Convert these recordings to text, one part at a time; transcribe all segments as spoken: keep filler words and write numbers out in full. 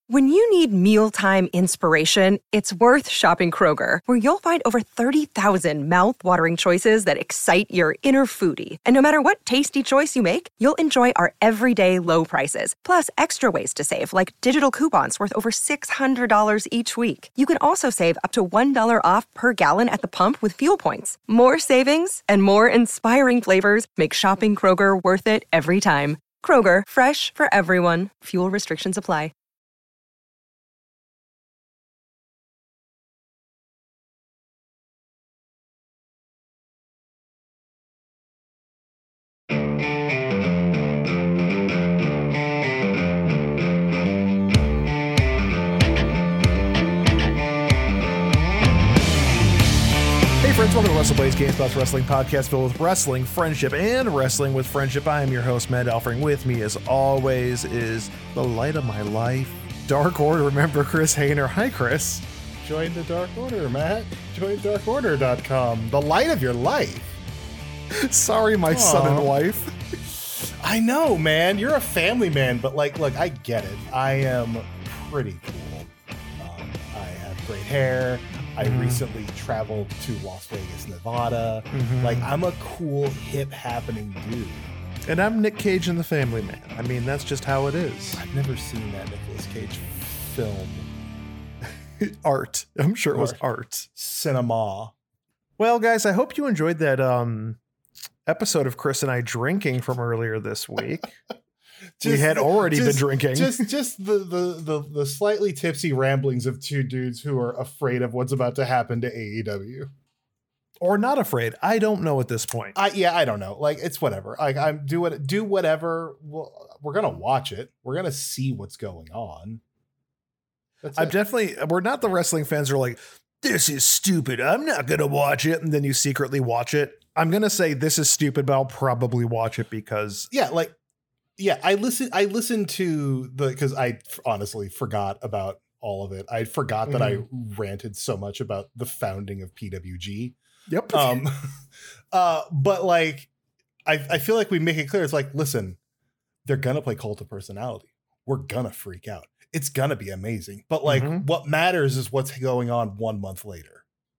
When you need mealtime inspiration, it's worth shopping Kroger, where you'll find over thirty thousand mouth-watering choices that excite your inner foodie. And no matter what tasty choice you make, you'll enjoy our everyday low prices, plus extra ways to save, like digital coupons worth over six hundred dollars each week. You can also save up to one dollar off per gallon at the pump with fuel points. More savings and more inspiring flavors make shopping Kroger worth it every time. Kroger, fresh for everyone. Fuel restrictions apply. Friends, welcome to WrestleBlaze, GameSpot's wrestling podcast filled with wrestling, friendship, and wrestling with friendship. I am your host, Matt Elfring. With me, as always, is the light of my life, Dark Order member Chris Hayner. Hi, Chris. Join the Dark Order, Matt. Join dark order dot com. The light of your life. Sorry, my Aww. son and wife. I know, man. You're a family man, but like, look, I get it. I am pretty cool. Um, I have great hair. I mm-hmm. recently traveled to Las Vegas, Nevada. Mm-hmm. Like, I'm a cool, hip, happening dude. And I'm Nick Cage in The Family Man. I mean, that's just how it is. I've never seen that Nicolas Cage film. Art. I'm sure it was art. art. Cinema. Well, guys, I hope you enjoyed that um, episode of Chris and I drinking from earlier this week. Just, we had already just, been drinking. Just just the, the, the, the slightly tipsy ramblings of two dudes who are afraid of what's about to happen to A E W. Or not afraid. I don't know at this point. I, yeah, I don't know. Like, it's whatever. Like, I'm do what do whatever. Well, we're gonna watch it. We're gonna see what's going on. That's I'm it. definitely. We're not the wrestling fans who are like, this is stupid, I'm not gonna watch it, and then you secretly watch it. I'm gonna say this is stupid, but I'll probably watch it because yeah, like. Yeah, I listen. I listened to the because I honestly forgot about all of it. I forgot that mm-hmm. I ranted so much about the founding of P W G. Yep. Um, uh, but like, I I feel like we make it clear. It's like, listen, they're gonna play Cult of Personality. We're gonna freak out. It's gonna be amazing. But like, mm-hmm. what matters is what's going on one month later.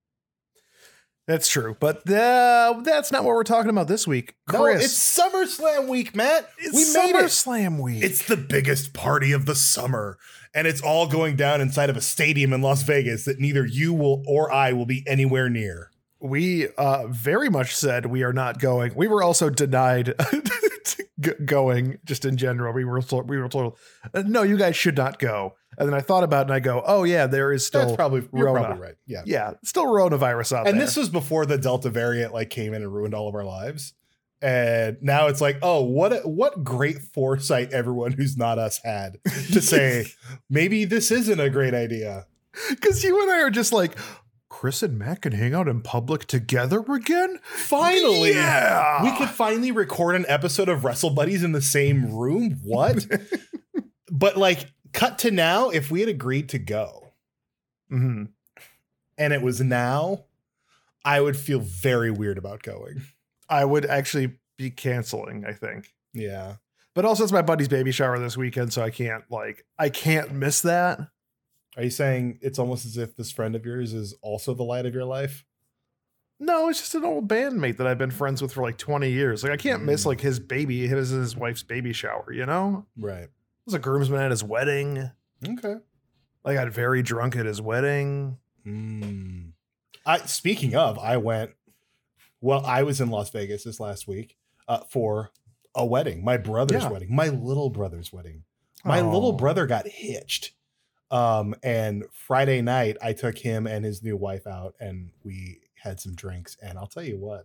That's true, but uh, that's not what we're talking about this week. Chris. No, it's SummerSlam week, Matt. It's we made SummerSlam week. It's the biggest party of the summer, and it's all going down inside of a stadium in Las Vegas that neither you will or I will be anywhere near. We uh, very much said we are not going. We were also denied g- going just in general. We were told, we were told, uh, no, you guys should not go. And then I thought about it and I go, oh yeah, there is still That's probably, you're Rona. probably right. Yeah. Yeah. Still coronavirus out and there. This was before the Delta variant like came in and ruined all of our lives. And now it's like, oh, what, a, what great foresight everyone who's not us had to say, maybe this isn't a great idea. Cause you and I are just like, Chris and Matt can hang out in public together again? Finally. Yeah. We could finally record an episode of Wrestle Buddies in the same room. What? But like, cut to now, if we had agreed to go mm-hmm. and it was now, I would feel very weird about going. I would actually be canceling, I think. Yeah. But also it's my buddy's baby shower this weekend, so I can't like, I can't miss that. Are you saying it's almost as if this friend of yours is also the light of your life? No, it's just an old bandmate that I've been friends with for like twenty years. Like I can't mm. miss like his baby, his his wife's baby shower, you know? Right. I was a groomsman at his wedding. Okay. I got very drunk at his wedding. Mm. I speaking of, I went, well, I was in Las Vegas this last week uh, for a wedding, my brother's yeah. wedding, my little brother's wedding. My oh. little brother got hitched. Um, and Friday night I took him and his new wife out and we had some drinks, and I'll tell you what,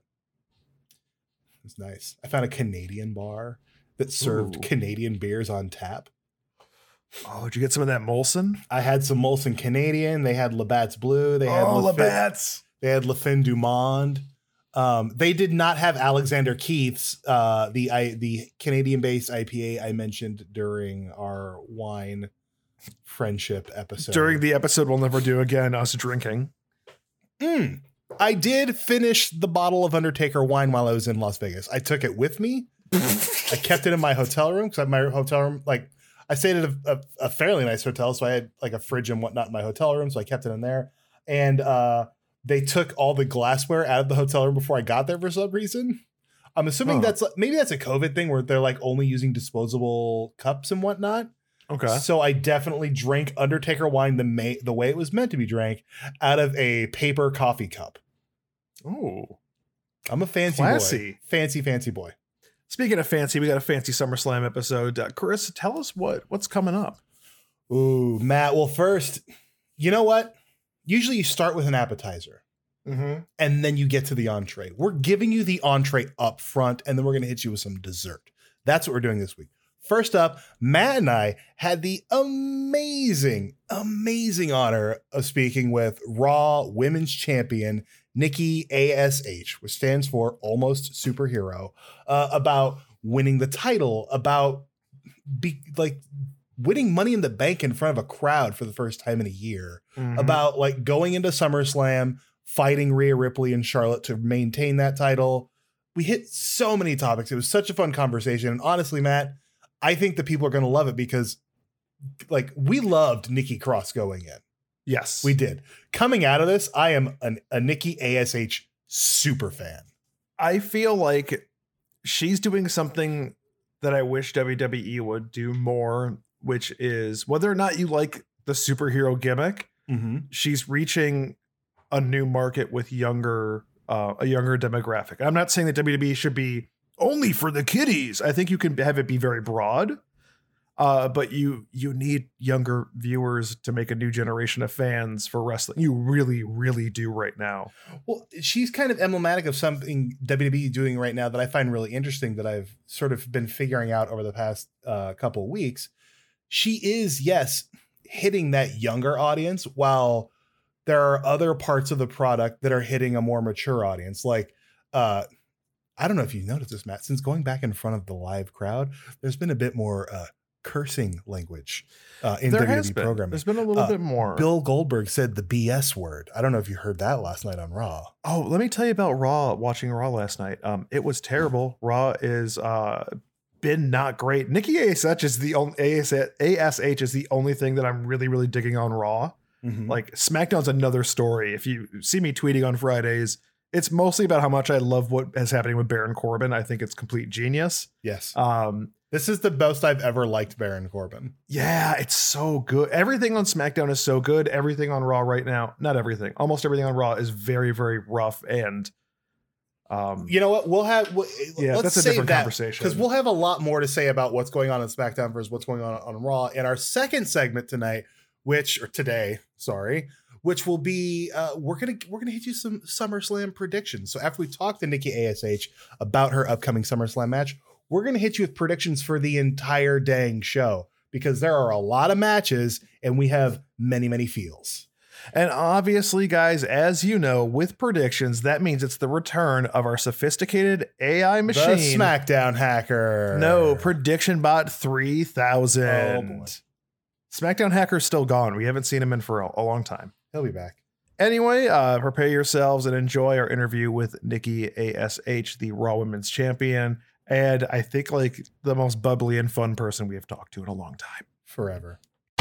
it was nice. I found a Canadian bar that served Ooh. Canadian beers on tap. Oh, did you get some of that Molson? I had some Molson Canadian. They had Labatt's Blue. They had oh, La Labatt's. They had La Fin du Monde. Um, they did not have Alexander Keith's, uh, the I, the Canadian-based I P A I mentioned during our wine friendship episode. During the episode we'll never do again, us drinking. Mm. I did finish the bottle of Undertaker wine while I was in Las Vegas. I took it with me. I kept it in my hotel room because my hotel room, like, I stayed at a, a, a fairly nice hotel, so I had like a fridge and whatnot in my hotel room, so I kept it in there. And uh, they took all the glassware out of the hotel room before I got there for some reason. I'm assuming Huh. that's maybe that's a COVID thing where they're like only using disposable cups and whatnot. Okay. So I definitely drank Undertaker wine the may, the way it was meant to be drank, out of a paper coffee cup. Oh, I'm a fancy classy. boy. Fancy, fancy boy. Speaking of fancy, we got a fancy SummerSlam episode. Uh, Chris, tell us what what's coming up. Ooh, Matt. Well, first, you know what? Usually you start with an appetizer Mm-hmm. and then you get to the entree. We're giving you the entree up front, and then we're going to hit you with some dessert. That's what we're doing this week. First up, Matt and I had the amazing, amazing honor of speaking with Raw Women's Champion Nikki A S H, which stands for Almost Superhero, uh, about winning the title, about be, like winning Money in the Bank in front of a crowd for the first time in a year, Mm-hmm. about like going into SummerSlam, fighting Rhea Ripley and Charlotte to maintain that title. We hit so many topics. It was such a fun conversation. And honestly, Matt, I think the people are going to love it because like we loved Nikki Cross going in. Yes, We did. Coming out of this, I am an, a Nikki A S H super fan. I feel like she's doing something that I wish W W E would do more, which is whether or not you like the superhero gimmick, Mm-hmm. she's reaching a new market with younger, uh, a younger demographic. I'm not saying that W W E should be only for the kiddies. I think you can have it be very broad, uh, but you you need younger viewers to make a new generation of fans for wrestling. You really, really do right now. Well, she's kind of emblematic of something W W E doing right now that I find really interesting that I've sort of been figuring out over the past uh, couple of weeks. She is, yes, hitting that younger audience while there are other parts of the product that are hitting a more mature audience. Like, uh, I don't know if you noticed this, Matt, since going back in front of the live crowd, there's been a bit more uh, cursing language uh, in There W W E has been. programming. There's been a little Uh, bit more. Bill Goldberg said the B S word. I don't know if you heard that last night on Raw. Oh, let me tell you about Raw, watching Raw last night. Um, it was terrible. Raw is uh been not great. Nikki A S H is the only A S H is the only thing that I'm really, really digging on Raw. Mhm. Like SmackDown's another story. If you see me tweeting on Fridays, it's mostly about how much I love what is happening with Baron Corbin. I think it's complete genius. Yes. Um, This is the most I've ever liked Baron Corbin. yeah, it's so good. Everything on SmackDown is so good. Everything on Raw right now, not everything, almost everything on Raw is very, very rough. And um, You know what? We'll have. We'll, Yeah, let's that's a save different that, conversation. because we'll have a lot more to say about what's going on in SmackDown versus what's going on on Raw in our second segment tonight, which or today, sorry, which will be uh, we're gonna we're gonna hit you some SummerSlam predictions. So after we talk to Nikki A S H about her upcoming SummerSlam match, we're gonna hit you with predictions for the entire dang show because there are a lot of matches and we have many many feels. And obviously, guys, as you know, with predictions, that means it's the return of our sophisticated A I machine. The SmackDown hacker. No, Prediction Bot three thousand. Oh, boy. SmackDown hacker's still gone. We haven't seen him in for a, a long time. He'll be back. Anyway, uh, prepare yourselves and enjoy our interview with Nikki A S H, the Raw Women's Champion. And I think like the most bubbly and fun person we have talked to in a long time. Forever.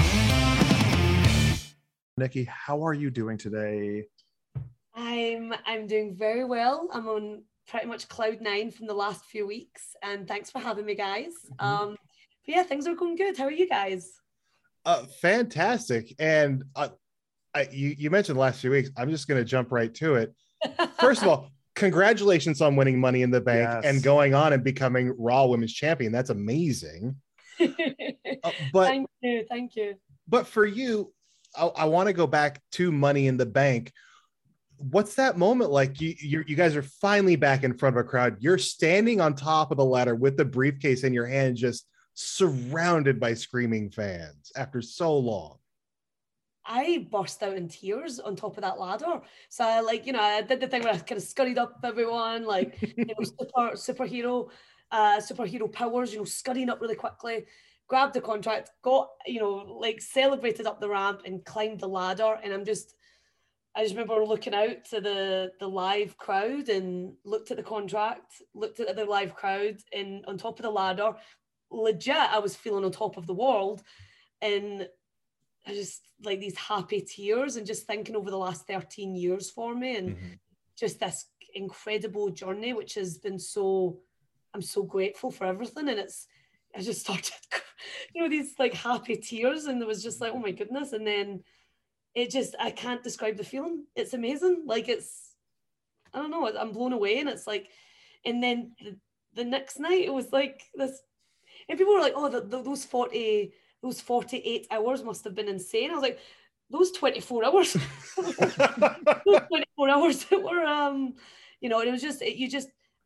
Nikki, how are you doing today? I'm I'm doing very well. I'm on pretty much cloud nine from the last few weeks, and thanks for having me, guys. Mhm. Um, but yeah, things are going good. How are you guys? Uh, fantastic. And uh, I, you, you mentioned the last few weeks. I'm just going to jump right to it. First of all, congratulations on winning Money in the Bank Yes. and going on and becoming Raw Women's Champion. That's amazing. Uh, but thank you, thank you. but for you, I, I want to go back to Money in the Bank. What's that moment like? You you you guys are finally back in front of a crowd. You're standing on top of the ladder with the briefcase in your hand, just surrounded by screaming fans after so long. I burst out in tears on top of that ladder. So I like, you know, I did the thing where I kind of scurried up everyone, like, you know, super superhero, uh, superhero powers, you know, scurrying up really quickly, grabbed the contract, got, you know, like celebrated up the ramp and climbed the ladder. And I'm just, I just remember looking out to the the live crowd and looked at the contract, looked at the live crowd and on top of the ladder, legit, I was feeling on top of the world, and I just like these happy tears, and just thinking over the last thirteen years for me, and mm-hmm. just this incredible journey, which has been so, I'm so grateful for everything. And it's, I just started, you know, these like happy tears, and it was just like, oh my goodness. And then it just, I can't describe the feeling. It's amazing. Like it's, I don't know, I'm blown away. And it's like, and then the, the next night it was like this, and people were like, oh, the, the, those forty, those forty-eight hours must have been insane. I was like, those twenty-four hours, those twenty-four hours that were, um, you know, and it was just, it, you just,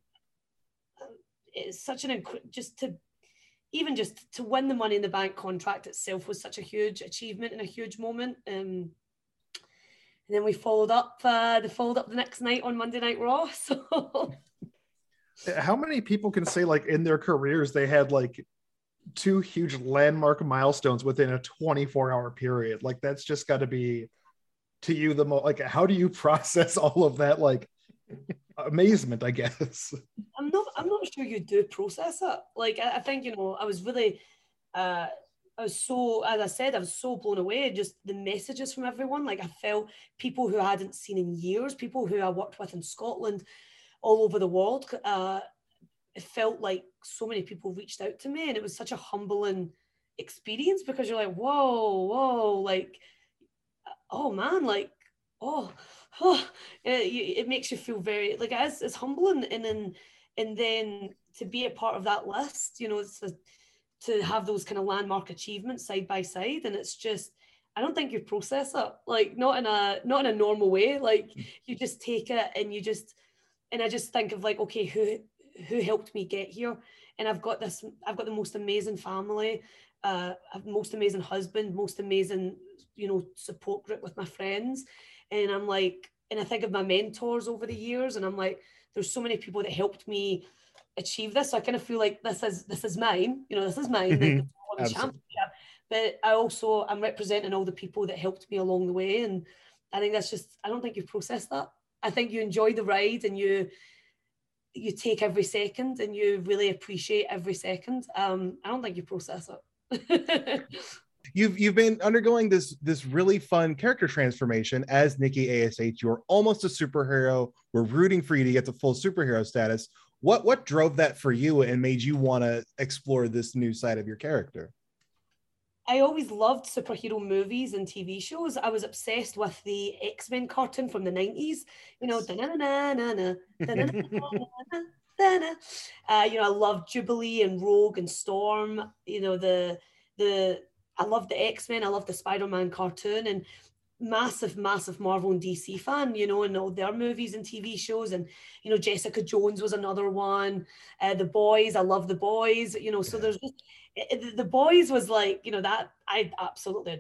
it's such an, just to, even just to win the Money in the Bank contract itself was such a huge achievement and a huge moment. Um, and then we followed up, uh, they followed up the next night on Monday Night Raw. So how many people can say like in their careers, they had like two huge landmark milestones within a twenty-four hour period? Like that's just got to be to you the most, like, how do you process all of that? Like amazement, I guess. I'm not, I'm not sure you do process it. Like, I, I think, you know, I was really, uh, I was so, as I said, I was so blown away. Just the messages from everyone. Like I felt people who I hadn't seen in years, people who I worked with in Scotland, all over the world. Uh, it felt like so many people reached out to me, and it was such a humbling experience, because you're like, whoa, whoa, like, oh man, like, oh, oh. It, it makes you feel very, like, it's, it's humbling. And then, and then to be a part of that list, you know, it's a, to have those kind of landmark achievements side by side. And it's just, I don't think you process it, like not in a, not in a normal way. Like you just take it and you just, and I just think of like, okay, who, who helped me get here? And I've got this, I've got the most amazing family, uh, most amazing husband, most amazing, you know, support group with my friends. And I'm like, and I think of my mentors over the years, and I'm like, there's so many people that helped me achieve this. So I kind of feel like this is, this is mine, you know, this is mine, the, the championship. But I also, I'm representing all the people that helped me along the way. And I think that's just, I don't think you process that. I think you enjoy the ride, and you, you take every second, and you really appreciate every second. Um, I don't think you process it. You've you've been undergoing this this really fun character transformation as Nikki A S H. You're almost a superhero. We're rooting for you to get to full superhero status. What what drove that for you and made you want to explore this new side of your character? I always loved superhero movies and T V shows. I was obsessed with the X-Men cartoon from the nineties. You know, da-na-na-na-na-na, da-na-na-na-na-na. Uh, you know, I loved Jubilee and Rogue and Storm. You know, the the I loved the X-Men. I loved the Spider-Man cartoon, and massive, massive Marvel and D C fan, you know, and all their movies and T V shows. And, you know, Jessica Jones was another one. Uh, the Boys, I love The Boys, you know, so there's just, it, The Boys was like, you know, that I absolutely,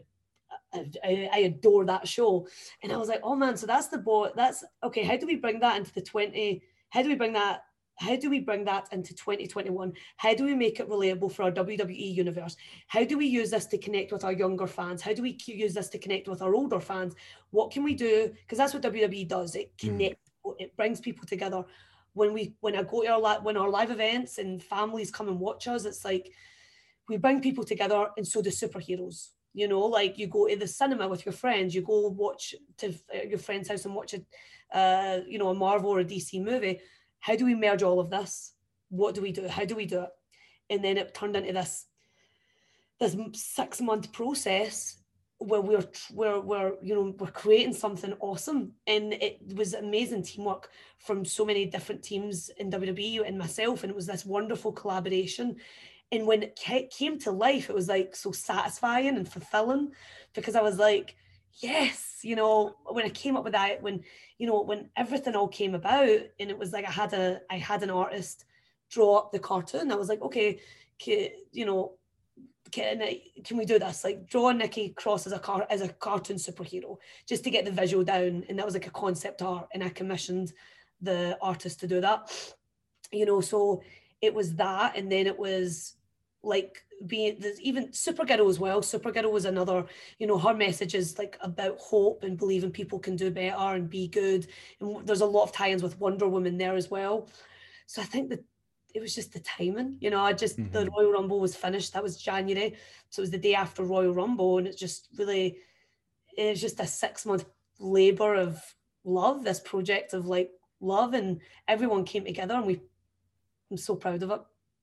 I, I adore that show. And I was like, oh man, so that's the boy, that's, okay, how do we bring that into the twenty, how do we bring that How do we bring that into twenty twenty-one? How do we make it relatable for our W W E universe? How do we use this to connect with our younger fans? How do we use this to connect with our older fans? What can we do? Because that's what W W E does. It connects, mm. it brings people together. When we, when I go to our, when our live events and families come and watch us, it's like, we bring people together, and so do superheroes. You know, like you go to the cinema with your friends, you go watch to your friend's house and watch a, uh, you know, a Marvel or a D C movie. How do we merge all of this? What do we do? How do we do it? And then it turned into this, this six month process where we're, we're, we're, you know, we're creating something awesome. And it was amazing teamwork from so many different teams in W W E and myself. And it was this wonderful collaboration. And when it came to life, it was like so satisfying and fulfilling, because I was like, yes, you know, when I came up with that, when, you know, when everything all came about, and it was like I had a, I had an artist draw up the cartoon. I was like, okay, can, you know, can, can we do this? Like draw Nikki Cross as a car as a cartoon superhero, just to get the visual down. And that was like a concept art, and I commissioned the artist to do that. You know, so it was that, and then it was like being, there's even Supergirl as well. Supergirl was another, you know, her message is like about hope and believing people can do better and be good. And there's a lot of tie-ins with Wonder Woman there as well. So I think that it was just the timing, you know. I just Mm-hmm. the Royal Rumble was finished. That was January, so it was the day after Royal Rumble, and it's just really, it's just a six month labor of love. This project of like love, and everyone came together, and we. I'm so proud of it.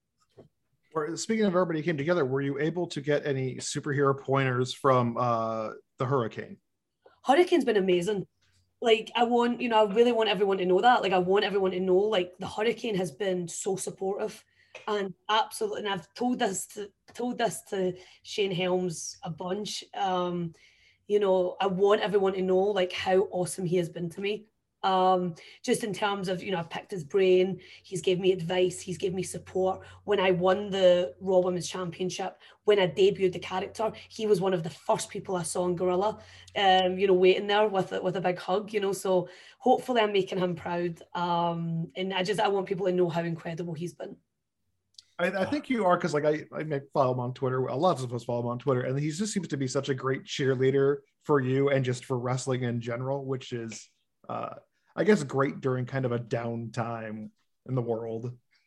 Or, speaking of everybody came together, were you able to get any superhero pointers from uh, the Hurricane? Hurricane's been amazing. Like, I want, you know, I really want everyone to know that. Like, I want everyone to know, like, the Hurricane has been so supportive and absolutely, and I've told this to, told this to Shane Helms a bunch. Um, you know, I want everyone to know, like, how awesome he has been to me. Um, just in terms of, you know, I picked his brain, he's gave me advice, he's gave me support. When I won the Raw Women's Championship, when I debuted the character, he was one of the first people I saw in Gorilla, um, you know, waiting there with a, with a big hug, you know, so hopefully I'm making him proud. Um, and I just, I want people to know how incredible he's been. I, I think you are, because like I, I make follow him on Twitter. A lot of us follow him on Twitter, and he just seems to be such a great cheerleader for you and just for wrestling in general, which is, uh, I guess, great during kind of a downtime in the world.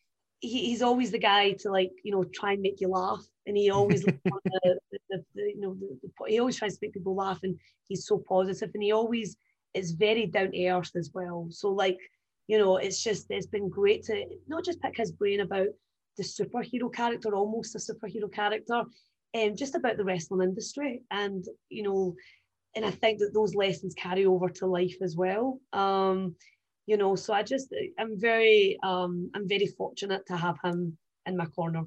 He, he's always the guy to, like, you know, try and make you laugh, and he always the, the, the, the, you know the, the, he always tries to make people laugh, and he's so positive, and he always is very down to earth as well. So, like, you know, it's just, it's been great to not just pick his brain about the superhero character, almost a superhero character, and um, just about the wrestling industry, and you know. And I think that those lessons carry over to life as well. Um, you know, so I just, I'm very, um, I'm very fortunate to have him in my corner.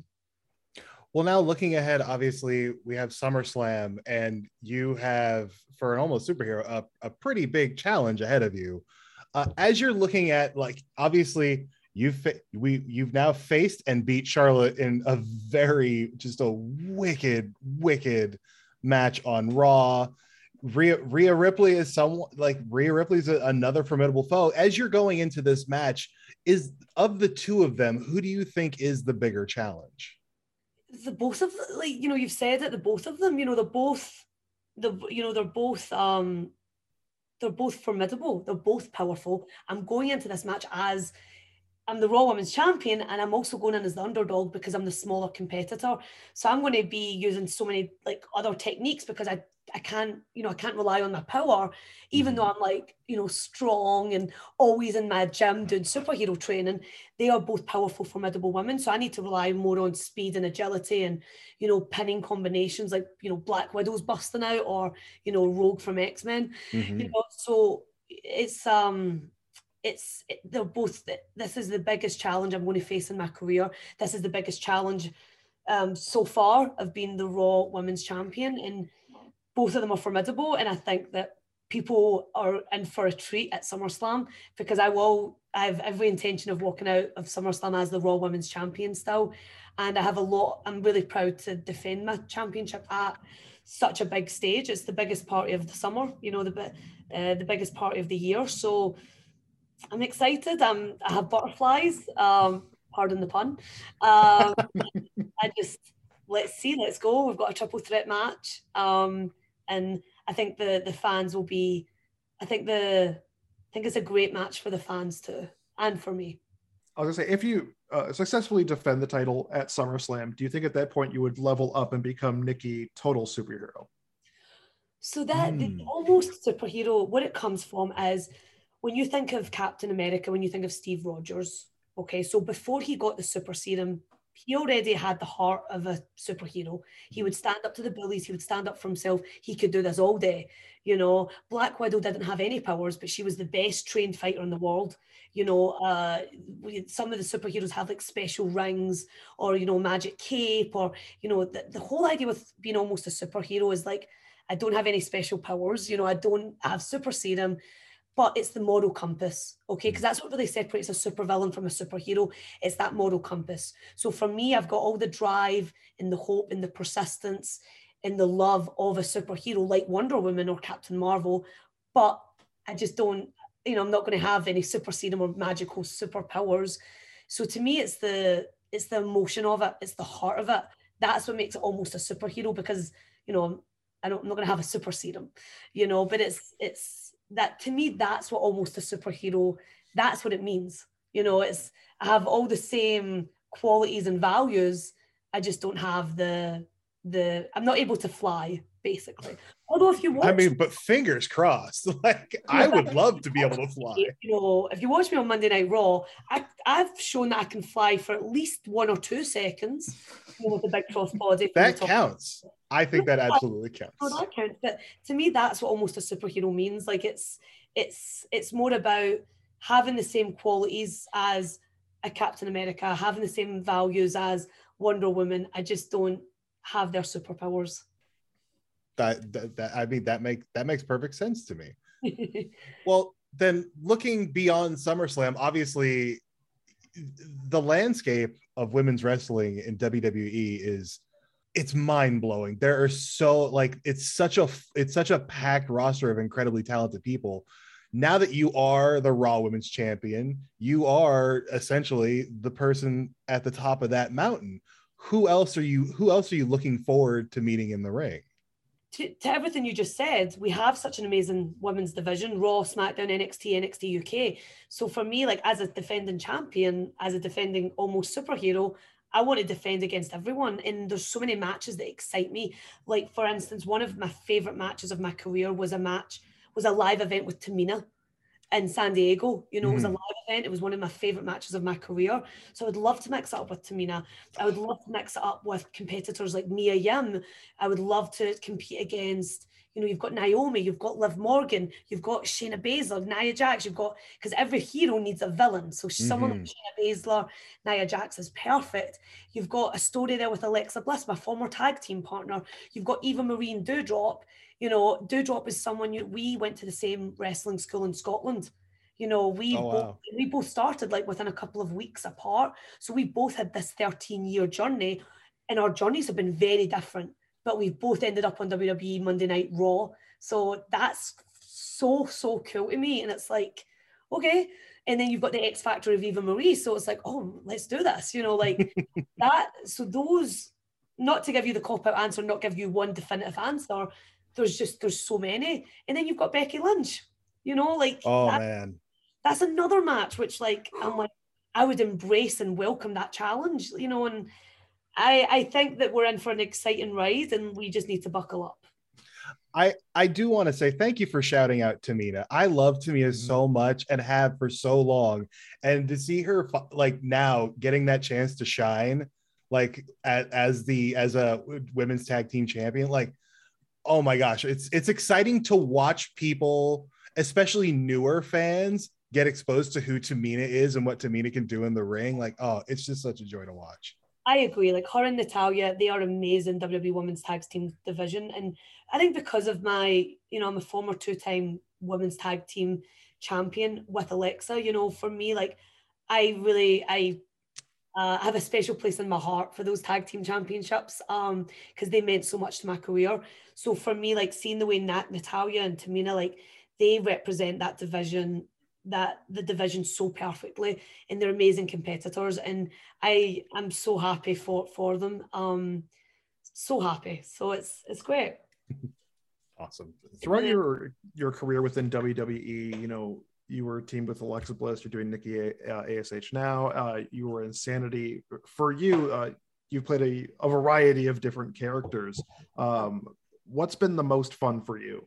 Well, now looking ahead, obviously we have SummerSlam, and you have, for an almost superhero, a, a pretty big challenge ahead of you. Uh, as you're looking at, like, obviously you've fa- we you've now faced and beat Charlotte in a very, just a wicked, wicked match on Raw. Rhea, Rhea Ripley is someone like Rhea Ripley is a, another formidable foe. As you're going into this match, is of the two of them, who do you think is the bigger challenge? The both of them, like, you know, you've said it, the both of them, you know, they're both, the you know, they're both, um, they're both formidable. They're both powerful. I'm going into this match as I'm the Raw Women's Champion, and I'm also going in as the underdog because I'm the smaller competitor. So I'm going to be using so many like other techniques because I I can't, you know, I can't rely on my power, even though I'm like, you know, strong and always in my gym doing superhero training. They are both powerful, formidable women. So I need to rely more on speed and agility and, you know, pinning combinations like, you know, Black Widow's busting out or, you know, Rogue from X-Men. Mm-hmm. You know, so it's, um, it's, it, they're both, this is the biggest challenge I'm going to face in my career. This is the biggest challenge um, so far of being the Raw Women's Champion. And both of them are formidable, and I think that people are in for a treat at SummerSlam because I will. I have every intention of walking out of SummerSlam as the Raw Women's Champion still, and I have a lot. I'm really proud to defend my championship at such a big stage. It's the biggest party of the summer, you know, the uh, the biggest party of the year. So I'm excited. I'm, I have butterflies. Um, pardon the pun. Um, I just let's see, let's go. We've got a triple threat match. Um, And I think the the fans will be, I think the, I think it's a great match for the fans too, and for me. I was gonna say, if you uh, successfully defend the title at SummerSlam, do you think at that point you would level up and become Nikki total superhero? So that Mm. the almost superhero, what it comes from is when you think of Captain America, when you think of Steve Rogers, okay, so before he got the super serum, he already had the heart of a superhero. He would stand up to the bullies. He would stand up for himself. He could do this all day. You know, Black Widow didn't have any powers, but she was the best trained fighter in the world. You know, uh, we, some of the superheroes have like special rings or, you know, magic cape or, you know, the, the whole idea with being almost a superhero is like, I don't have any special powers. You know, I don't have super serum. But it's the moral compass, okay? Because that's what really separates a supervillain from a superhero. It's that moral compass. So for me, I've got all the drive and the hope and the persistence and the love of a superhero like Wonder Woman or Captain Marvel. But I just don't, you know, I'm not going to have any super serum or magical superpowers. So to me, it's the it's the emotion of it. It's the heart of it. That's what makes it almost a superhero because, you know, I don't, I'm not going to have a super serum, you know, but it's it's, that to me, that's what almost a superhero, that's what it means. You know, it's, I have all the same qualities and values, I just don't have the the I'm not able to fly, basically. Although if you watch, I mean, but fingers crossed. Like, I would love to be able to fly. You know, if you watch me on Monday Night Raw, I, I've shown that I can fly for at least one or two seconds, you know, with a big cross body. That counts. I think that absolutely counts. Oh, that counts. But to me, that's what almost a superhero means. Like, it's it's it's more about having the same qualities as a Captain America, having the same values as Wonder Woman. I just don't have their superpowers. That, that, that I mean, that make that makes perfect sense to me. Well, then looking beyond SummerSlam, obviously the landscape of women's wrestling in W W E is it's mind-blowing. There are so like it's such a it's such a packed roster of incredibly talented people. Now that you are the Raw Women's Champion, you are essentially the person at the top of that mountain. Who else are you who else are you looking forward to meeting in the ring? To, to everything you just said, we have such an amazing women's division: Raw, SmackDown, N X T, N X T U K. So for me, like as a defending champion, as a defending almost superhero, I want to defend against everyone. And there's so many matches that excite me. Like, for instance, one of my favorite matches of my career was a match, was a live event with Tamina in San Diego. You know, mm-hmm. It was a live event. It was one of my favorite matches of my career. So I would love to mix it up with Tamina. I would love to mix it up with competitors like Mia Yim. I would love to compete against, you know, you've got Naomi, you've got Liv Morgan, you've got Shayna Baszler, Nia Jax, you've got, because every hero needs a villain. So mm-hmm. someone like Shayna Baszler, Nia Jax is perfect. You've got a story there with Alexa Bliss, my former tag team partner. You've got Eva Marie and Doudrop. You know, Doudrop is someone, you, we went to the same wrestling school in Scotland. You know, we oh, both wow. we both started like within a couple of weeks apart. So we both had this thirteen year journey, and our journeys have been very different, but we've both ended up on W W E Monday Night Raw. So that's so, so cool to me. And it's like, okay. And then you've got the X Factor of Eva Marie. So it's like, oh, let's do this, you know, like that. So those, not to give you the cop-out answer, not give you one definitive answer, there's just, there's so many. And then you've got Becky Lynch, you know, like, oh that, man, that's another match, which like, I'm like, I would embrace and welcome that challenge, you know, and I, I think that we're in for an exciting ride and we just need to buckle up. I, I do want to say thank you for shouting out Tamina. I love Tamina Mm-hmm. so much and have for so long. And to see her like now getting that chance to shine, like as, as the, as a women's tag team champion, like, oh my gosh, it's, it's exciting to watch people, especially newer fans, get exposed to who Tamina is and what Tamina can do in the ring. Like, oh, it's just such a joy to watch. I agree. Like her and Natalya, they are amazing W W E Women's Tag Team division. And I think because of my, you know, I'm a former two-time Women's Tag Team champion with Alexa, you know, for me, like I really, I uh, have a special place in my heart for those tag team championships um, because they meant so much to my career. So for me, like seeing the way Nat, Natalya and Tamina, like they represent that division, that the division so perfectly, and they're amazing competitors, and I am so happy for for them. Um, so happy. So it's it's great. Awesome. Throughout your your career within W W E, you know, you were teamed with Alexa Bliss. You're doing Nikki A- uh, A S H now. Uh, you were in Sanity. For you, uh, you played a, a variety of different characters. Um, what's been the most fun for you?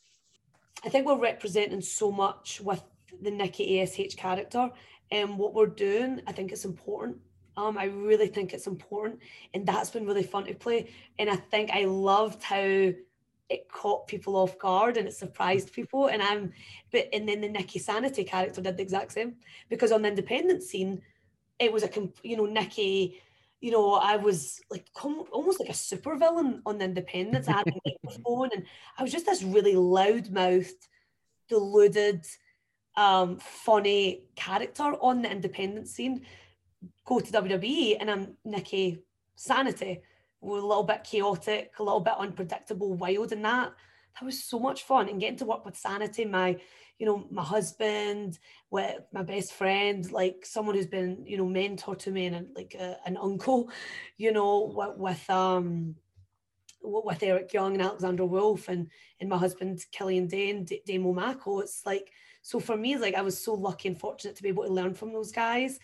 I think we're representing so much with the Nikki A S H character, and what we're doing, I think it's important. Um, I really think it's important, and that's been really fun to play. And I think I loved how it caught people off guard and it surprised people. And I'm, but and then the Nikki Sanity character did the exact same, because on the independent scene, it was a, you know, Nikki, you know, I was like almost like a super villain on the independents. I had a microphone, and I was just this really loudmouthed, deluded, um, funny character on the independent scene. Go to W W E and I'm Nikki Sanity. We're a little bit chaotic, a little bit unpredictable, wild, and that that was so much fun. And getting to work with Sanity, my, you know, my husband, with my best friend, like someone who's been, you know, mentor to me and like a, an uncle, you know, with, with um with Eric Young and Alexander Wolf, and and my husband Killian Dane, D- Damo Mako. It's like, so for me, like I was so lucky and fortunate to be able to learn from those guys.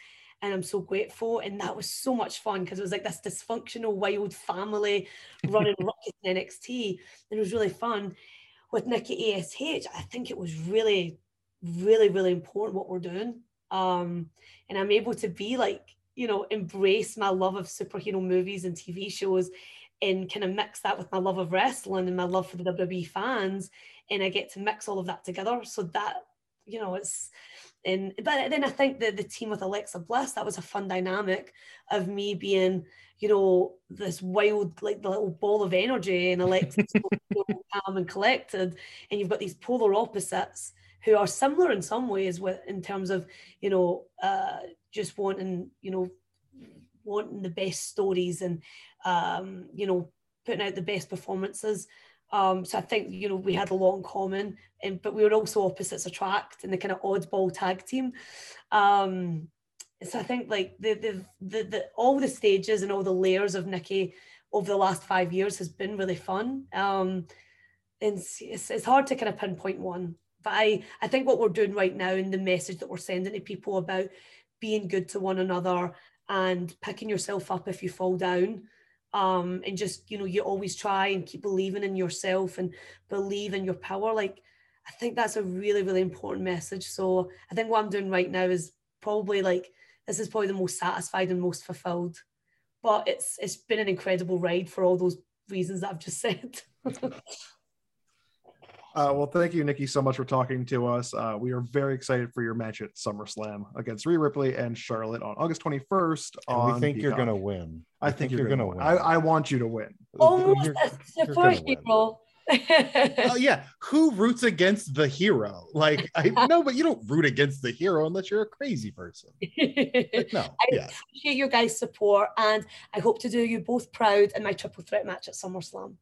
and I'm so grateful. And that was so much fun because it was like this dysfunctional, wild family running ruckus in N X T. And it was really fun. With Nikki A S H, I think it was really, really, really important what we're doing. Um, and I'm able to be like, you know, embrace my love of superhero movies and T V shows and kind of mix that with my love of wrestling and my love for the W W E fans. And I get to mix all of that together. So that, you know, it's, and but then I think that the team with Alexa Bliss, that was a fun dynamic of me being, you know, this wild, like the little ball of energy, and Alexa so calm and collected. And you've got these polar opposites who are similar in some ways with in terms of, you know, uh, just wanting, you know, wanting the best stories and, um, you know, putting out the best performances. Um, so I think, you know, we had a lot in common, and but we were also opposites attract in the kind of oddball tag team. Um, so I think like the, the the the all the stages and all the layers of Nikki over the last five years has been really fun. Um, and it's, it's hard to kind of pinpoint one, but I I think what we're doing right now and the message that we're sending to people about being good to one another and picking yourself up if you fall down. Um, and just, you know, you always try and keep believing in yourself and believe in your power. Like, I think that's a really, really important message. So I think what I'm doing right now is probably like, this is probably the most satisfied and most fulfilled. But it's it's been an incredible ride for all those reasons that I've just said. Uh, well, thank you, Nikki, so much for talking to us. Uh, we are very excited for your match at SummerSlam against Rhea Ripley and Charlotte on August twenty-first. And on we think Peacock. you're going to win. I think, think you're, you're going to win. win. I, I want you to win. Almost You're- a you're gonna superhero. Oh yeah, who roots against the hero? Like, I no, but you don't root against the hero unless you're a crazy person. Like, no, I yeah. appreciate your guys' support, and I hope to do you both proud in my triple threat match at SummerSlam.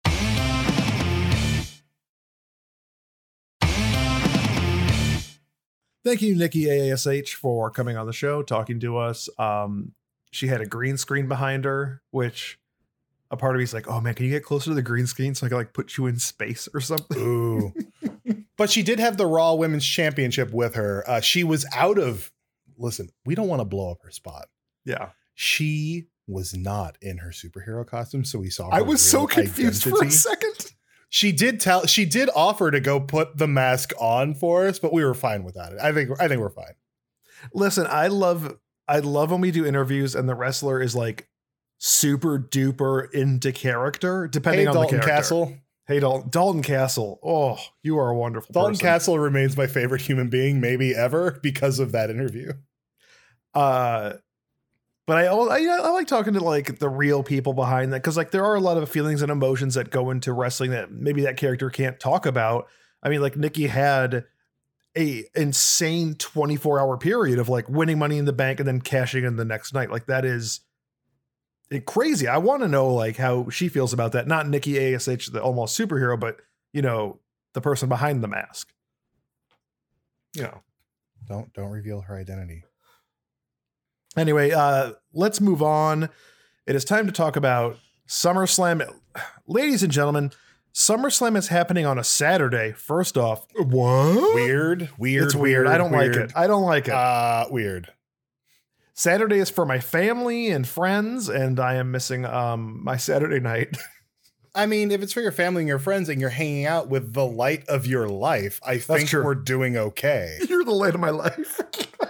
Thank you, Nikki A S H, for coming on the show, talking to us. Um, she had a green screen behind her, which a part of me is like, oh man, can you get closer to the green screen so I can like put you in space or something? Ooh. But she did have the Raw Women's Championship with her. Uh, she was out of, listen, we don't want to blow up her spot. Yeah. She was not in her superhero costume, so we saw her I was so real confused for a identity. second. She did tell, she did offer to go put the mask on for us, but we were fine without it. I think, I think we're fine. Listen, I love, I love when we do interviews and the wrestler is like super duper into character, depending Hey, on Dalton the character. Castle. Hey, Dalton, Dalton Castle. Oh, you are a wonderful Dalton person. Castle remains my favorite human being, maybe ever, because of that interview. Uh, but I, I, I like talking to like the real people behind that, because like there are a lot of feelings and emotions that go into wrestling that maybe that character can't talk about. I mean, like Nikki had a insane twenty-four hour period of like winning Money in the Bank and then cashing in the next night. Like that is it crazy. I want to know like how she feels about that. Not Nikki A S H, the almost superhero, but you know, the person behind the mask. You know, Don't don't reveal her identity. Anyway, uh, let's move on. It is time to talk about SummerSlam. Ladies and gentlemen, SummerSlam is happening on a Saturday. First off, what? Weird, weird. It's weird. I don't like it. I don't like it. Uh, weird. Saturday is for my family and friends, and I am missing um my Saturday night. I mean, if it's for your family and your friends and you're hanging out with the light of your life, I think true. we're doing okay. You're the light of my life.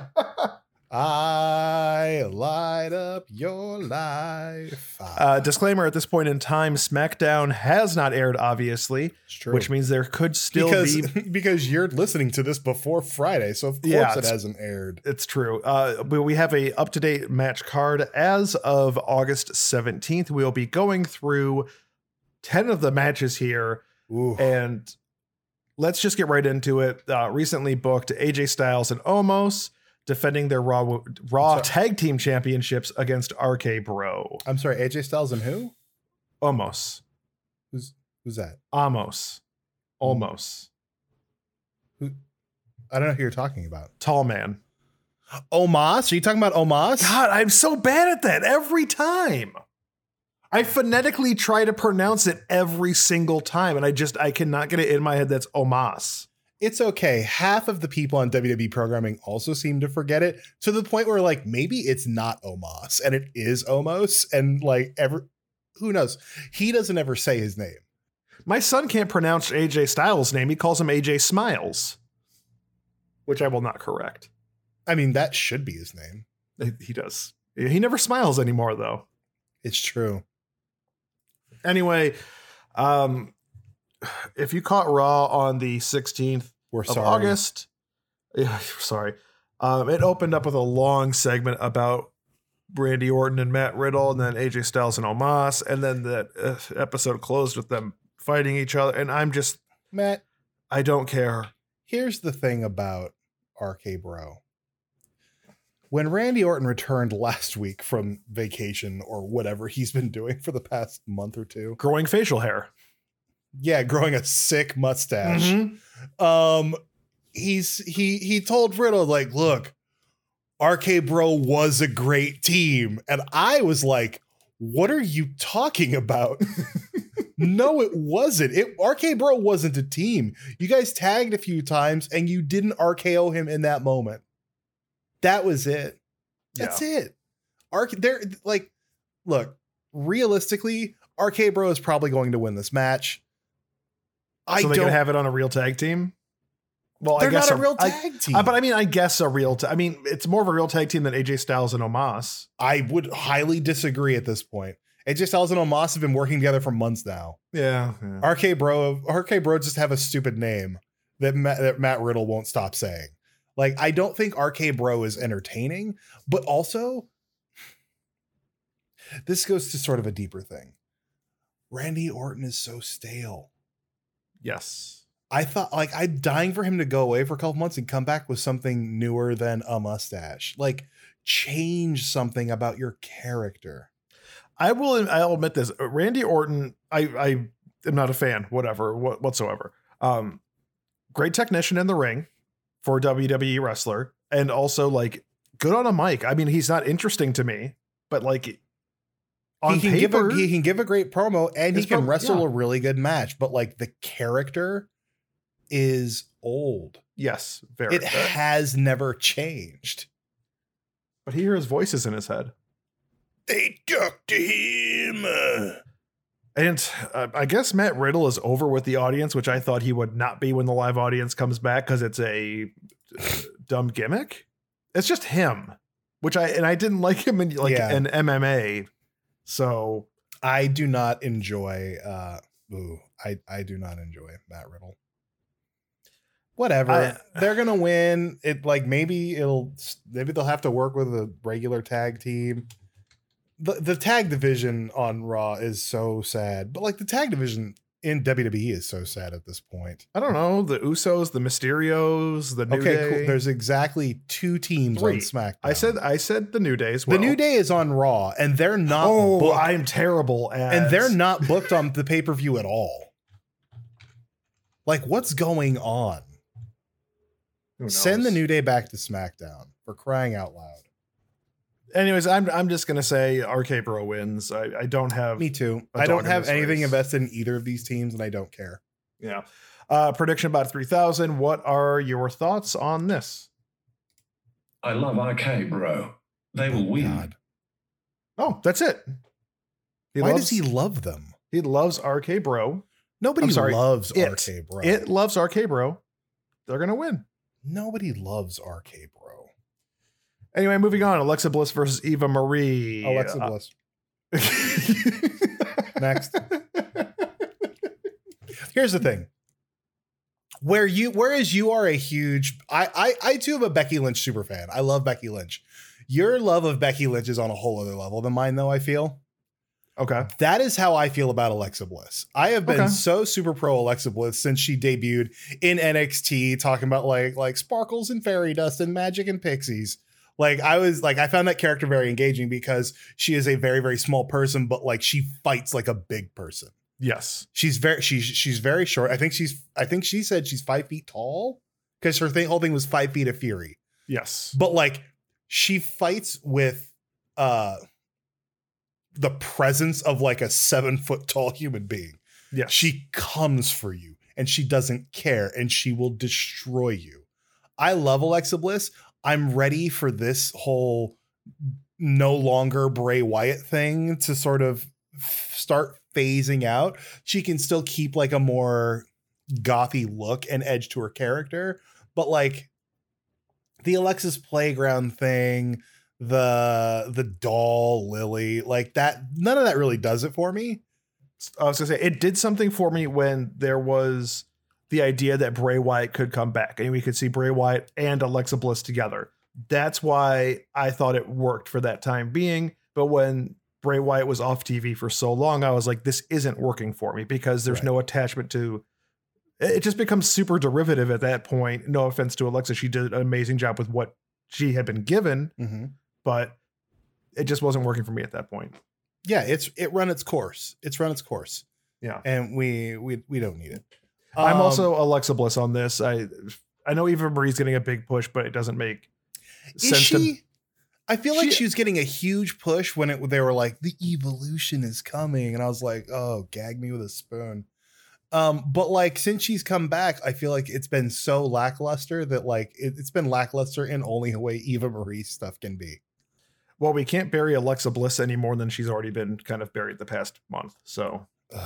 I light up your life. Uh, disclaimer at this point in time, SmackDown has not aired, obviously, It's true. which means there could still because, be. because you're listening to this before Friday, so of course Yeah, it it's- hasn't aired. It's true. Uh, but we have a up-to-date match card as of August seventeenth. We'll be going through ten of the matches here, Ooh. and let's just get right into it. Uh, recently booked A J Styles and Omos defending their Raw Raw Sorry. Tag Team Championships against R K Bro. I'm sorry, A J Styles and who? Omos. Who's who's that? Amos. Almost. Who? I don't know who you're talking about. Tall man. Omos? Are you talking about Omos? God, I'm so bad at that every time. I phonetically try to pronounce it every single time, and I just I cannot get it in my head. That's Omos. it's okay. Half of the people on W W E programming also seem to forget it to the point where like maybe it's not Omos and it is Omos, and like ever who knows? He doesn't ever say his name. My son can't pronounce A J Styles' name. He calls him A J Smiles, which I will not correct. I mean, that should be his name. He does. He never smiles anymore, though. It's true. Anyway, um, if you caught Raw on the sixteenth We're of sorry. August, yeah, sorry, um, it opened up with a long segment about Randy Orton and Matt Riddle, and then A J Styles and Omos, and then the uh, episode closed with them fighting each other. And I'm just, Matt, I don't care. here's the thing about R K Bro. When Randy Orton returned last week from vacation or whatever he's been doing for the past month or two, Growing facial hair. yeah, growing a sick mustache. Mhm. Um, he's he he told Riddle like, "Look, R K Bro was a great team," and I was like, "What are you talking about?" No, it wasn't. It R K Bro wasn't a team. You guys tagged a few times, and you didn't R K O him in that moment. That was it. That's Yeah. it. R K, they're like, look, realistically, R K Bro is probably going to win this match. I So they're don't gonna have it on a real tag team. Well, They're I guess not a real I- tag team. Uh, but I mean, I guess a real. Ta- I mean, it's more of a real tag team than A J Styles and Omos. I would highly disagree at this point. A J Styles and Omos have been working together for months now. Yeah. yeah. R K Bro, R K Bro just have a stupid name that Matt, that Matt Riddle won't stop saying. Like, I don't think R K Bro is entertaining, but also this goes to sort of a deeper thing. Randy Orton is so stale. Yes. I thought, like, I'm dying for him to go away for a couple months and come back with something newer than a mustache. Like, change something about your character. I will. I'll admit this. Randy Orton. I. I am not a fan. Whatever. What, whatsoever. Um, great technician in the ring for a W W E wrestler, and also like good on a mic. I mean, he's not interesting to me, but like on he can paper, give a, he can give a great promo and he His can promo- wrestle yeah. a really good match. But like the character is old. yes, very. It has never changed. but he hears voices in his head. They talk to him. And uh, I guess Matt Riddle is over with the audience, which I thought he would not be when the live audience comes back because it's a uh, dumb gimmick. It's just him, which I and I didn't like him in like Yeah. an M M A. So I do not enjoy. Uh, ooh, I I do not enjoy Matt Riddle. Whatever, I- they're gonna win. It like maybe it'll maybe they'll have to work with a regular tag team. The the tag division on Raw is so sad, but like the tag division in W W E is so sad at this point. I don't know, the Usos, the Mysterios, the New Okay, Day. cool. There's exactly two teams Three. on SmackDown. I said I said the New Day as the well. New Day is on Raw, and they're not. Oh, booked, I'm terrible at and they're not booked on the pay per view at all. Like, what's going on? Who knows? Send the New Day back to SmackDown, for crying out loud. Anyways, I'm I'm just gonna say R K Bro wins. I, I don't have Me too. A I dog don't in have this anything race. invested in either of these teams, and I don't care. yeah. Uh, prediction about three thousand. What are your thoughts on this? I love R K, bro. They will win. God. Oh, that's it. He Why loves, does he love them? He loves R K Bro. Nobody I'm sorry, loves it. R K Bro. It loves R K Bro. They're gonna win. Nobody loves R K Bro. Anyway, moving on. Alexa Bliss versus Eva Marie. Alexa Uh, Bliss. Next. Here's the thing. Where you, whereas you are a huge, I, I, I too am a Becky Lynch super fan. I love Becky Lynch. Your love of Becky Lynch is on a whole other level than mine, though. I feel Okay. that is how I feel about Alexa Bliss. I have been Okay. so super pro Alexa Bliss since she debuted in N X T, talking about like like sparkles and fairy dust and magic and pixies. Like I was like I found that character very engaging because she is a very very small person, but like she fights like a big person. Yes. She's very she's she's very short. I think she's I think she said she's five feet tall because her thing whole thing was five feet of fury. Yes. But like she fights with uh the presence of like a seven foot tall human being. Yes. She comes for you and she doesn't care and she will destroy you. I love Alexa Bliss. I'm ready for this whole no longer Bray Wyatt thing to sort of start phasing out. She can still keep like a more gothy look and edge to her character, but like the Alexa's Playground thing, the the doll Lily, like that, none of that really does it for me. I was gonna say it did something for me when there was the idea that Bray Wyatt could come back and we could see Bray Wyatt and Alexa Bliss together. That's why I thought it worked for that time being. But when Bray Wyatt was off T V for so long, I was like, this isn't working for me because there's right. no attachment to it. Just becomes super derivative at that point. No offense to Alexa. She did an amazing job with what she had been given, mm-hmm. but it just wasn't working for me at that point. Yeah, it's it run its course. It's run its course. Yeah. And we we we don't need it. I'm um, also Alexa Bliss on this. I I know Eva Marie's getting a big push, but it doesn't make is sense. She, to, I feel like she, she was getting a huge push when it they were like, the evolution is coming. And I was like, oh, gag me with a spoon. Um, but like since she's come back, I feel like it's been so lackluster that like it, it's been lackluster in only a way Eva Marie stuff can be. Well, we can't bury Alexa Bliss any more than she's already been kind of buried the past month. So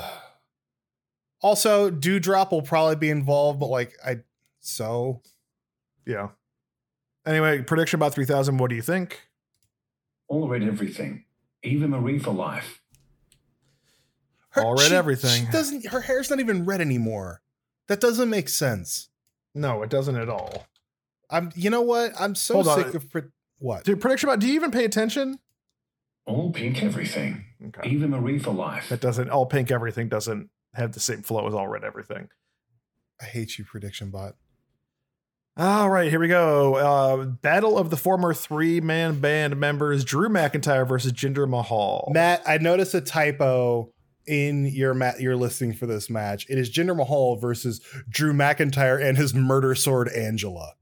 also Doudrop will probably be involved, but like I so yeah. Anyway, prediction about three thousand. What do you think? All read everything. Eva Marie for life. Her, All read she, everything. She doesn't her hair's not even red anymore. That doesn't make sense. No, it doesn't at all. I'm you know what? I'm so Hold sick on. of pre- what? Dude, prediction about do you even pay attention? All pink everything. Okay. Eva Marie for life. That doesn't all pink everything doesn't have the same flow as all red everything. I hate you, prediction bot. All right, here we go. Uh, battle of the former three-man band members, Drew McIntyre versus Jinder Mahal. Matt, I noticed a typo in your mat your listing for this match. It is Jinder Mahal versus Drew McIntyre and his murder sword Angela.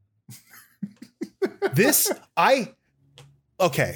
This I okay.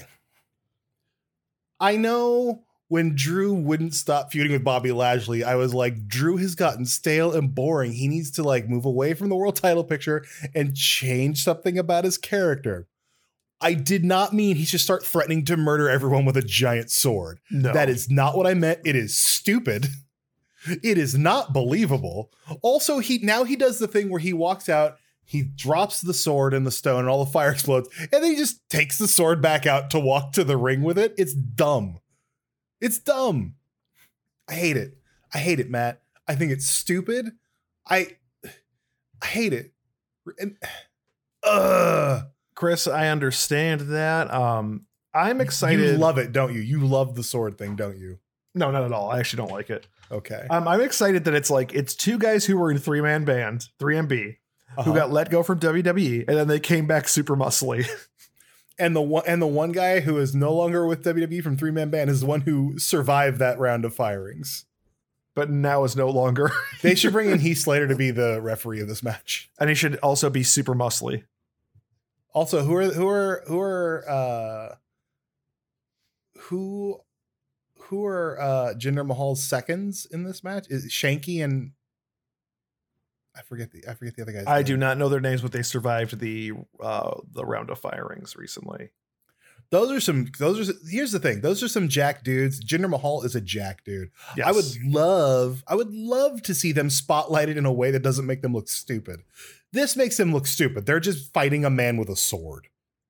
I know when Drew wouldn't stop feuding with Bobby Lashley, I was like, Drew has gotten stale and boring. He needs to like move away from the world title picture and change something about his character. I did not mean he should start threatening to murder everyone with a giant sword. No. That is not what I meant. It is stupid. It is not believable. Also, he now he does the thing where he walks out, he drops the sword in the stone and all the fire explodes, and then he just takes the sword back out to walk to the ring with it. It's dumb. It's dumb. I hate it. I hate it, Matt. I think it's stupid. I I hate it. And, uh, Chris, I understand that. Um, I'm excited. You love it, don't you? You love the sword thing, don't you? No, not at all. I actually don't like it. Okay. Um, I'm excited that it's like it's two guys who were in three-man band, three M B, uh-huh. who got let go from W W E, and then they came back super muscly. And the one and the one guy who is no longer with W W E from Three Man Band is the one who survived that round of firings, but now is no longer. They should bring in Heath Slater to be the referee of this match, and he should also be super muscly. Also, who are who are who are uh, who who are uh, Jinder Mahal's seconds in this match? Is Shanky and I forget the I forget the other guys. I name. do not know their names, but they survived the uh, the round of firings recently. Those are some. Those are. Here's the thing. Those are some jack dudes. Jinder Mahal is a jack dude. Yes. I would love. I would love to see them spotlighted in a way that doesn't make them look stupid. This makes them look stupid. They're just fighting a man with a sword.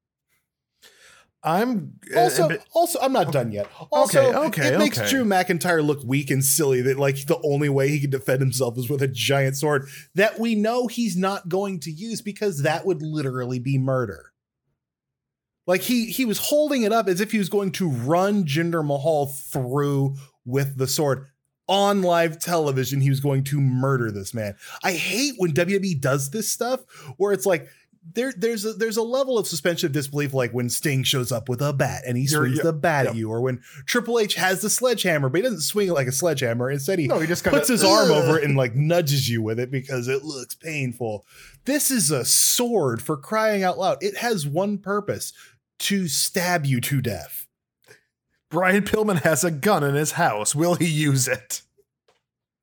I'm also. Uh, also, I'm not done yet. Also, okay. Okay. It makes okay. Drew McIntyre look weak and silly. That like the only way he can defend himself is with a giant sword that we know he's not going to use because that would literally be murder. Like he he was holding it up as if he was going to run Jinder Mahal through with the sword on live television. He was going to murder this man. I hate when W W E does this stuff where it's like there there's a there's a level of suspension of disbelief, like when Sting shows up with a bat and he swings the bat at you, or when Triple H has the sledgehammer, but he doesn't swing it like a sledgehammer. Instead, he, no, he just kinda, puts his Ugh. arm over it and like nudges you with it because it looks painful. This is a sword, for crying out loud. It has one purpose: to stab you to death. Brian Pillman has a gun in his house. Will he use it?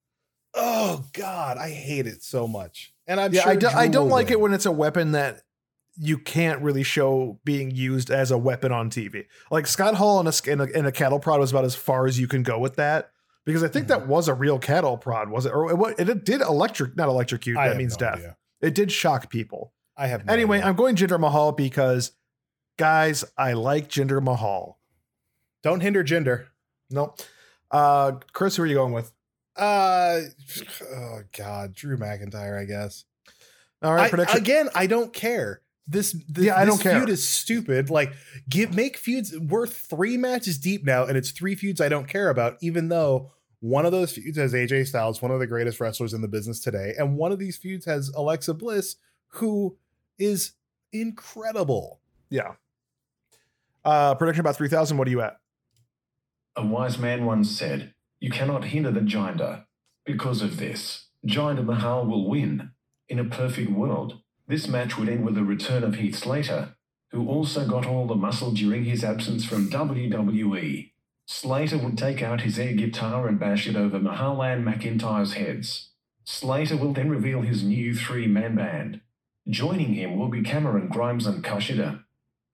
Oh God, I hate it so much. And I'm Yeah, sure I, do, Drew I don't will like it win. when it's a weapon that you can't really show being used as a weapon on T V. Like Scott Hall in a, in a, in a cattle prod was about as far as you can go with that. Because I think Mm-hmm. that was a real cattle prod, was it? Or it, it did electric, not electrocute. I That have means no death. idea. It did shock people. I have no Anyway, idea. I'm going Jinder Mahal because, guys, I like Jinder Mahal. Don't hinder gender. Nope. Uh, Chris, who are you going with? Uh, oh God, Drew McIntyre, I guess. All right, I, prediction. again, I don't care. This, this Yeah, I this don't care. feud is stupid. Like, give make feuds. We're three matches deep now, and it's three feuds I don't care about. Even though one of those feuds has A J Styles, one of the greatest wrestlers in the business today, and one of these feuds has Alexa Bliss, who is incredible. Yeah. Uh, prediction about three thousand. What are you at? A wise man once said, "You cannot hinder the Jinder." Because of this, Jinder Mahal will win. In a perfect world, this match would end with the return of Heath Slater, who also got all the muscle during his absence from W W E. Slater would take out his air guitar and bash it over Mahal and McIntyre's heads. Slater will then reveal his new three-man band. Joining him will be Cameron Grimes and Kushida.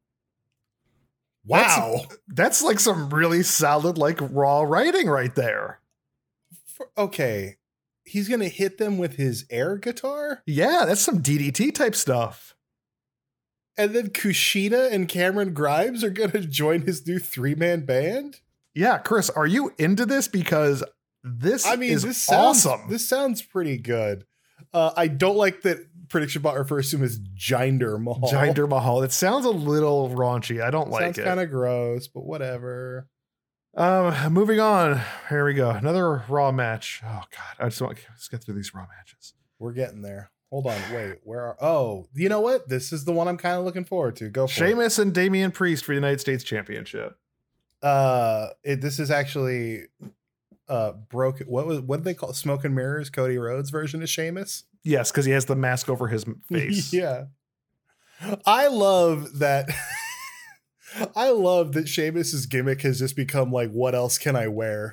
Wow. That's like some really solid, like raw writing right there. For- okay. He's going to hit them with his air guitar? Yeah, that's some D D T type stuff. And then Kushida and Cameron Grimes are going to join his new three-man band? Yeah, Chris, are you into this? Because this I mean, is this sounds, awesome. This sounds pretty good. Uh, I don't like that Prediction Bot refers to him as Jinder Mahal. Jinder Mahal. It sounds a little raunchy. I don't like sounds it. kind of gross, but whatever. Um, moving on. Here we go. Another Raw match. Oh God, I just want let's get through these Raw matches. We're getting there. Hold on, wait. Where are? Oh, you know what? This is the one I'm kind of looking forward to. Go for it. Sheamus and Damian Priest for the United States Championship. Uh, it, this is actually uh broke. What was what did they call it? Smoke and Mirrors? Cody Rhodes version of Sheamus. Yes, because he has the mask over his face. Yeah. I love that. I love that Sheamus's gimmick has just become like, what else can I wear?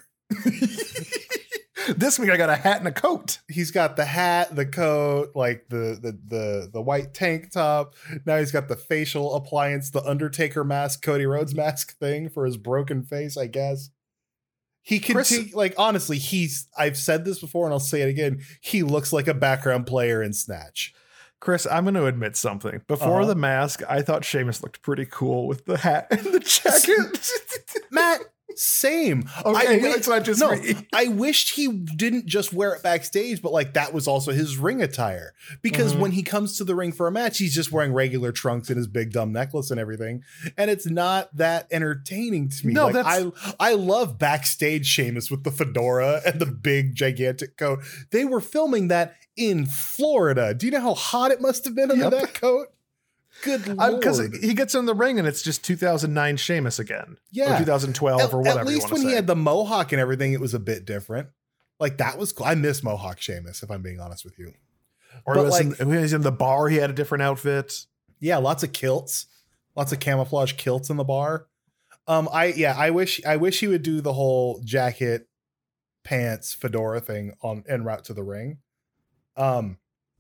This week I got a hat and a coat. He's got the hat, the coat, like the the the the white tank top. Now he's got the facial appliance, the Undertaker mask, Cody Rhodes mask thing for his broken face, I guess. He can Chris- take, like, honestly, he's, I've said this before and I'll say it again. He looks like a background player in Snatch. Chris, I'm going to admit something. Before Uh-huh. the mask, I thought Sheamus looked pretty cool with the hat and the jacket. Matt, same. Okay, I wi- it's not just no, me. I wished he didn't just wear it backstage, but like that was also his ring attire. Because Mhm. when he comes to the ring for a match, he's just wearing regular trunks and his big dumb necklace and everything, and it's not that entertaining to me. No, like, that's- I I love backstage Sheamus with the fedora and the big gigantic coat. They were filming that in Florida. Do you know how hot it must have been under Yep. that coat? Good lord! Because he gets in the ring and it's just two thousand nine Sheamus again. Yeah. Or two thousand twelve At, or whatever at you least want when to he say. had the mohawk and everything, it was a bit different. Like that was cool. I miss Mohawk Sheamus, if I'm being honest with you. or but he was, like- in, when he was in the bar, he had a different outfit. Yeah, lots of kilts, lots of camouflage kilts in the bar. Um, I yeah, I wish I wish he would do the whole jacket, pants, fedora thing on en route to the ring. Um,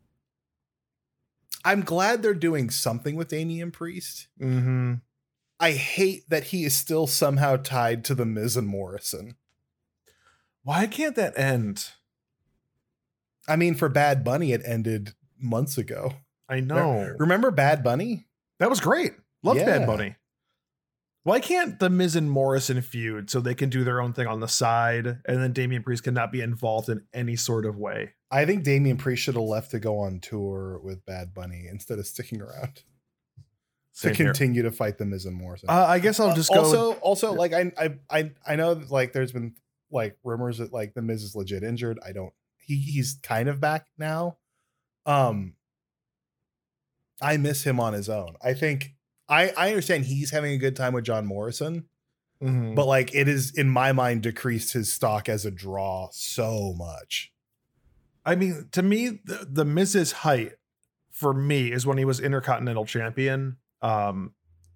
I'm glad they're doing something with Damian Priest. Mm-hmm. I hate that he is still somehow tied to the Miz and Morrison. Why can't that end? I mean, for Bad Bunny, it ended months ago. I know. Remember Bad Bunny? That was great. Love Yeah. Bad Bunny. Why can't the Miz and Morrison feud so they can do their own thing on the side and then Damian Priest cannot be involved in any sort of way? I think Damian Priest should have left to go on tour with Bad Bunny instead of sticking around Same to here. continue to fight the Miz and Morrison. Uh, I guess I'll just go. also, also, like I, I, I, I know that like there's been like rumors that like the Miz is legit injured. I don't. He he's kind of back now. Um, I miss him on his own. I think I I understand he's having a good time with John Morrison, Mhm. but like it is in my mind decreased his stock as a draw so much. I mean, to me, the, the Miz's height for me is when he was Intercontinental Champion. Um,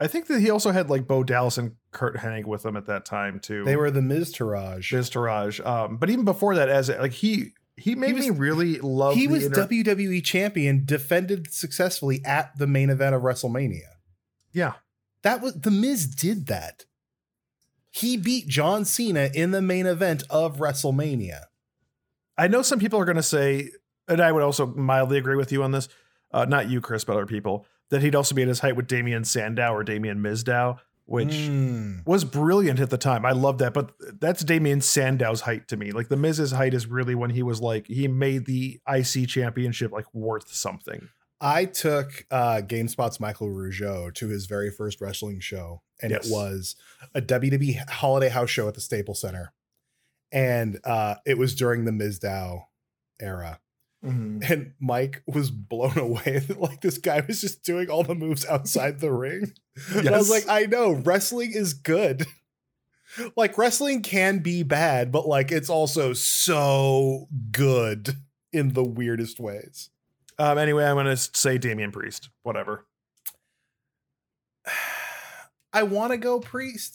I think that he also had like Bo Dallas and Kurt Hennig with him at that time too. They were the Miz Taraj. Miz Taraj. Um, but even before that, as like he he made He was- me really love. He the was inter- W W E champion, defended successfully at the main event of WrestleMania. Yeah, That was the Miz did that. He beat John Cena in the main event of WrestleMania. I know some people are going to say, and I would also mildly agree with you on this. Uh, not you, Chris, but other people, that he'd also be at his height with Damien Sandow or Damien Mizdow, which Mm. was brilliant at the time. I love that, but that's Damien Sandow's height to me. Like the Miz's height is really when he was like, he made the I C championship like worth something. I took uh, GameSpot's Michael Rougeau to his very first wrestling show, and Yes. it was a W W E holiday house show at the Staples Center. And uh, it was during the Mizdow era. And Mike was blown away that like this guy was just doing all the moves outside the ring. And I was Yes. like, I know wrestling is good. Like wrestling can be bad, but like it's also so good in the weirdest ways. Um, anyway, I'm going to say Damian Priest, whatever. I want to go Priest.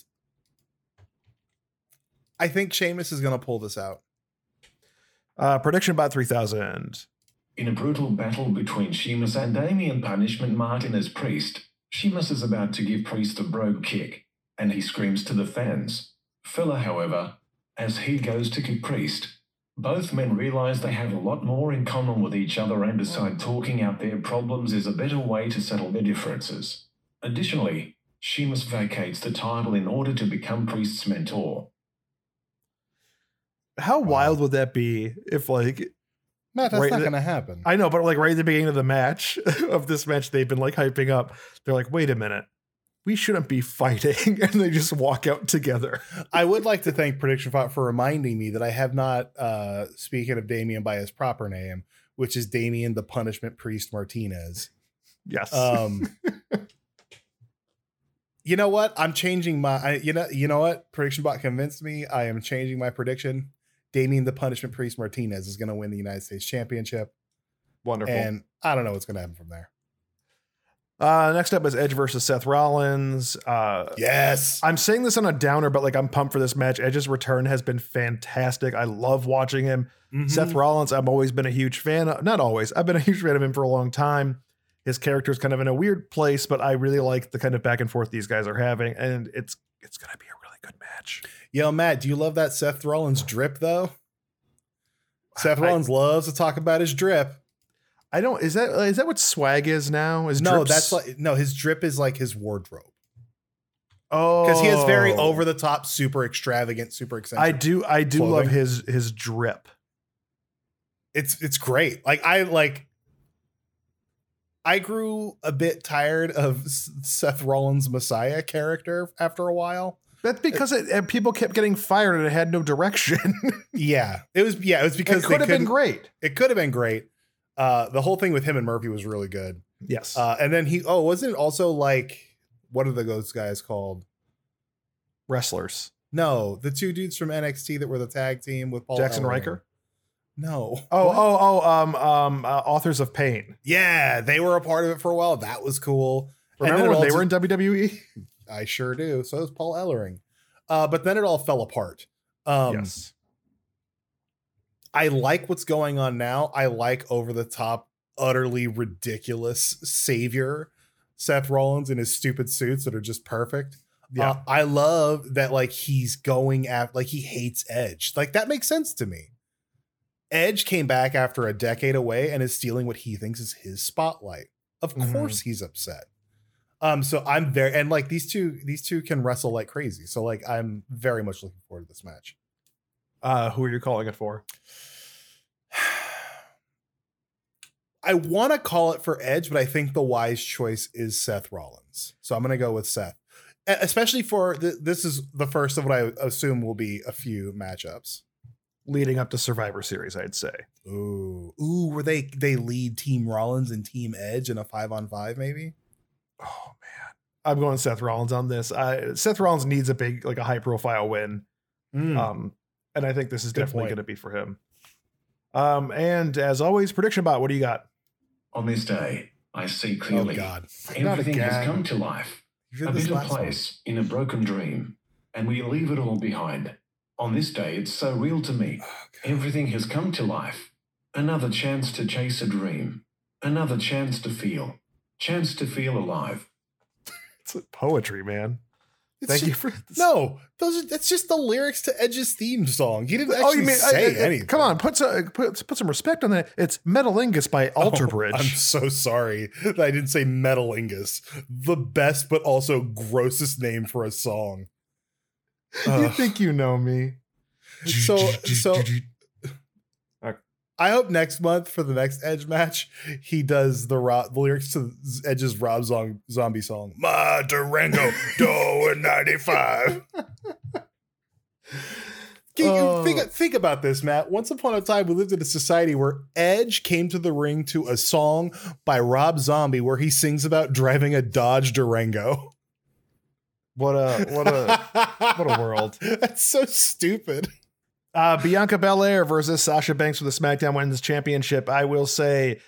I think Sheamus is going to pull this out. Uh, prediction bot three thousand. In a brutal battle between Sheamus and Damian Punishment Martin as Priest, Sheamus is about to give Priest a brogue kick, and he screams to the fans. Filler, however, as he goes to kick Priest, both men realize they have a lot more in common with each other and decide talking out their problems is a better way to settle their differences. Additionally, Sheamus vacates the title in order to become Priest's mentor. How wild would that be if like, Matt, that's Right, not the- going to happen. I know, but like right at the beginning of the match of this match, they've been like hyping up. They're like, wait a minute, we shouldn't be fighting. And they just walk out together. I would like to thank Prediction Bot for reminding me that I have not, uh, speaking of Damien by his proper name, which is Damien the Punishment Priest Martinez. Yes. Um, you know what? I'm changing my. I, you know. You know what? Prediction Bot convinced me. I am changing my prediction. Damien the Punishment Priest Martinez is going to win the United States Championship, Wonderful. and I don't know what's going to happen from there. Uh, next up is Edge versus Seth Rollins. Uh, Yes, I'm saying this on a downer, but like I'm pumped for this match. Edge's return has been fantastic. I love watching him. Mhm. Seth Rollins, I've always been a huge fan of. Not always. I've been a huge fan of him for a long time. His character's kind of in a weird place, but I really like the kind of back and forth these guys are having, and it's it's going to be a really good match. Yo, Matt, do you love that Seth Rollins drip though? Seth I- Rollins loves to talk about his drip. I don't. Is that is that what swag is now? Is No, drips- that's like no. His drip is like his wardrobe oh because he has very over the top, super extravagant, super eccentric. I do. I do love clothing. his his drip. It's it's great. Like I like. I grew a bit tired of S- Seth Rollins' Messiah character after a while. That's because it, and people kept getting fired and it had no direction. Yeah, it was. Yeah, it was because it they could have been couldn't- great. It could have been great. Uh, the whole thing with him and Murphy was really good. Yes. Uh, and then he, oh, wasn't it also like, what are the those guys called? Wrestlers. No, the two dudes from N X T that were the tag team with Paul Jackson Ellering. Riker. No. Oh, What? oh, oh, um, um, uh, Authors of Pain. Yeah, they were a part of it for a while. That was cool. And Remember then it when all they just- were in W W E? I sure do. So is Paul Ellering. Uh, but then it all fell apart. Um, yes. I like what's going on now. I like over the top, utterly ridiculous savior Seth Rollins in his stupid suits that are just perfect. Yeah. Uh, I love that like he's going after like he hates Edge. Like that makes sense to me. Edge came back after a decade away and is stealing what he thinks is his spotlight. Of Mhm. course he's upset. Um, so I'm very and like these two, these two can wrestle like crazy. So like I'm very much looking forward to this match. Uh, who are you calling it for? I want to call it for Edge, but I think the wise choice is Seth Rollins. So I'm going to go with Seth, E- especially for th- this is the first of what I assume will be a few matchups. Leading up to Survivor Series, I'd say. Ooh, ooh, where they they lead Team Rollins and Team Edge in a five on five, maybe. Oh man, I'm going Seth Rollins on this. I, Seth Rollins needs a big, like a high profile win. Mm. Um, and I think this is Good definitely point. going to be for him. Um, and as always, prediction bot, what do you got? On this day, I see Oh clearly. God, Not Everything has again. come to life. A bitter place in a broken dream, and we leave it all behind. On this day, it's so real to me. Oh, Everything has come to life. Another chance to chase a dream. Another chance to feel. Chance to feel alive. It's poetry, man. It's Thank just, you for this. No, those are, that's just the lyrics to Edge's theme song. He didn't Oh, actually you mean say I- I- anything. Come on, put some put, put some respect on that. It's Metalingus by Alter Oh, Bridge. I'm so sorry that I didn't say Metalingus. The best but also grossest name for a song. You Ugh. think you know me? So so I hope next month for the next Edge match, he does the, Rob, the lyrics to Edge's Rob Zom- Zombie song. My Durango, doing ninety-five. Can you Oh. think, think about this, Matt. Once upon a time, we lived in a society where Edge came to the ring to a song by Rob Zombie where he sings about driving a Dodge Durango. What a what a what a world. That's so stupid. Uh, Bianca Belair versus Sasha Banks for the SmackDown Women's Championship. I will say,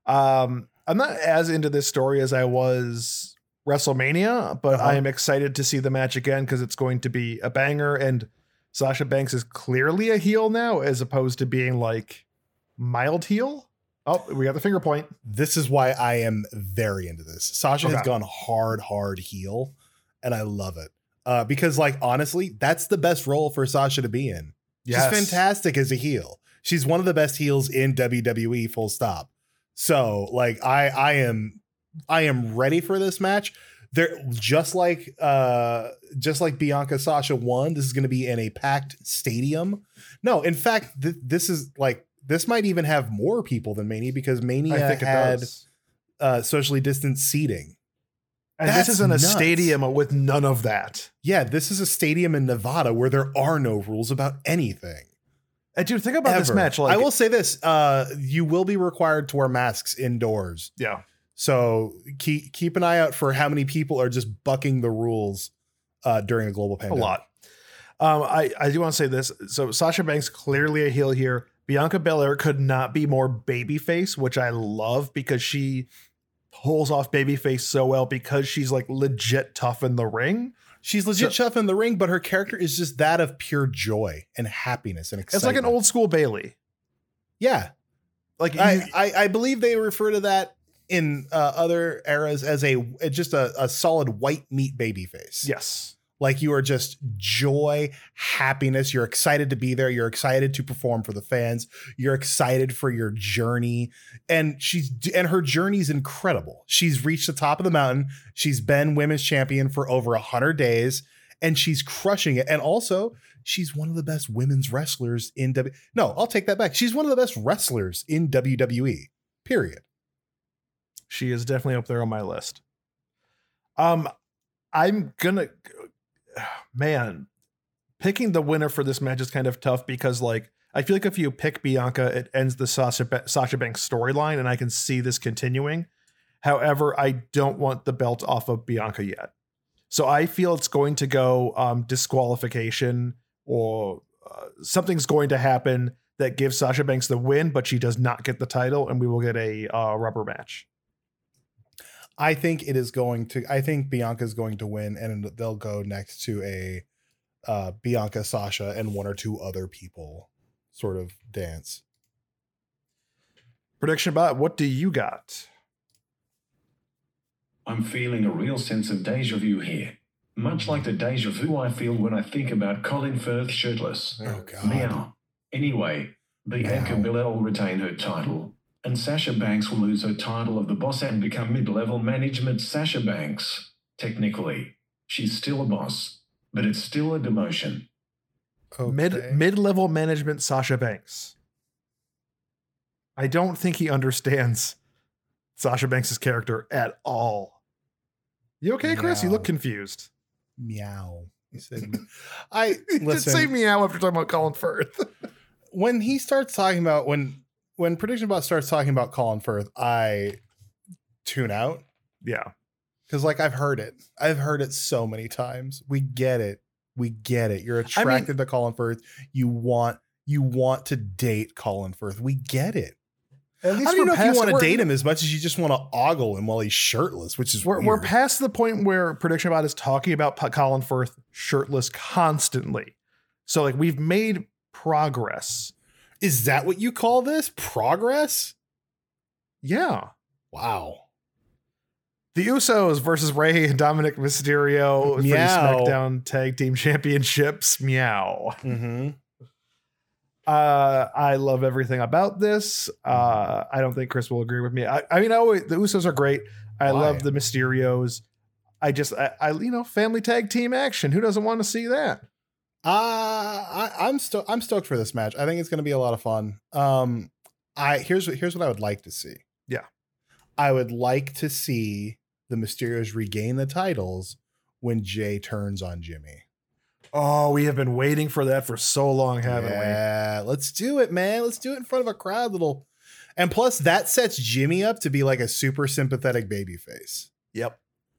um, I'm not as into this story as I was WrestleMania, but Uh-huh. I am excited to see the match again because it's going to be a banger. And Sasha Banks is clearly a heel now, as opposed to being like mild heel. Oh, we got the finger point. This is why I am very into this. Sasha has Okay. gone hard, hard heel, and I love it. Uh, because, like, honestly, that's the best role for Sasha to be in. Yes. She's fantastic as a heel. She's one of the best heels in W W E, full stop. So, like, I I am I am ready for this match. There, just like uh just like Bianca Sasha won, this is going to be in a packed stadium. No, in fact, th- this is like this might even have more people than Mania because Mania I think it had does. uh socially distanced seating. And That's this is in a nuts. stadium with none of that. Yeah, this is a stadium in Nevada where there are no rules about anything. And dude, think about this Ever. match. Like, I will say this: uh, you will be required to wear masks indoors. yeah. So keep keep an eye out for how many people are just bucking the rules uh, during a global A pandemic. lot. Um, I, I do want to say this. So Sasha Banks clearly a heel here. Bianca Belair could not be more babyface, which I love because she pulls off babyface so well because she's like legit tough in the ring. She's legit So- tough in the ring, but her character is just that of pure joy and happiness and It's excitement. like an old school Bailey. yeah. Like I, you- I I believe they refer to that in uh, other eras as a just a, a solid white meat baby face. yes. Like you are just joy, happiness. You're excited to be there. You're excited to perform for the fans. You're excited for your journey. And she's and her journey is incredible. She's reached the top of the mountain. She's been women's champion for over a hundred days and she's crushing it. And also she's one of the best women's wrestlers in W. No, I'll take that back. She's one of the best wrestlers in W W E, period. She is definitely up there on my list. Um, I'm gonna, man, picking the winner for this match is kind of tough because, like, I feel like if you pick Bianca, it ends the Sasha, Ba- Sasha Banks storyline, and I can see this continuing. However, I don't want the belt off of Bianca yet, so I feel it's going to go um, disqualification or uh, something's going to happen that gives Sasha Banks the win, but she does not get the title, and we will get a uh, rubber match. I think it is going to, I think Bianca's going to win and they'll go next to a uh, Bianca, Sasha, and one or two other people sort of dance. Prediction bot, what do you got? I'm feeling a real sense of deja vu here. Much like the deja vu I feel when I think about Colin Firth shirtless. Oh, God. Meow. Anyway, Bianca Meow. Belair will retain her title, and Sasha Banks will lose her title of the boss and become mid-level management Sasha Banks. Technically, she's still a boss, but it's still a demotion. Mid mid level management Sasha Banks. I don't think he understands Sasha Banks' character at all. You okay, Chris? You No. look confused. Meow. He said, I He did listen. say meow after talking about Colin Firth. When he starts talking about when when Prediction Bot starts talking about Colin Firth, I tune out Yeah. because like I've heard it. I've heard it so many times. We get it. We get it. You're attracted to Colin Firth. You want you want to date Colin Firth. We get it. At least I don't even know if you past- want to we're- date him as much as you just want to ogle him while he's shirtless, which is We're, weird. we're past the point where Prediction Bot is talking about P- Colin Firth shirtless constantly. So like we've made progress. Is that what you call this? Progress? Yeah. Wow. The Usos versus Rey and Dominic Mysterio for the Meow. SmackDown Tag Team Championships. Meow. Mm-hmm. Uh, I love everything about this. Uh, I don't think Chris will agree with me. I, I mean, I always, the Usos are great. I Why? love the Mysterios. I just, I, I, you know, family tag team action. Who doesn't want to see that? Uh, I, I'm sto- I'm stoked for this match. I think it's going to be a lot of fun. Um, I here's what here's what I would like to see. Yeah. I would like to see the Mysterios regain the titles when Jay turns on Jimmy. Oh, we have been waiting for that for so long, haven't Yeah, let's do it, man. Let's do it in front of a crowd. Little, and plus that sets Jimmy up to be like a super sympathetic babyface. we? Yep.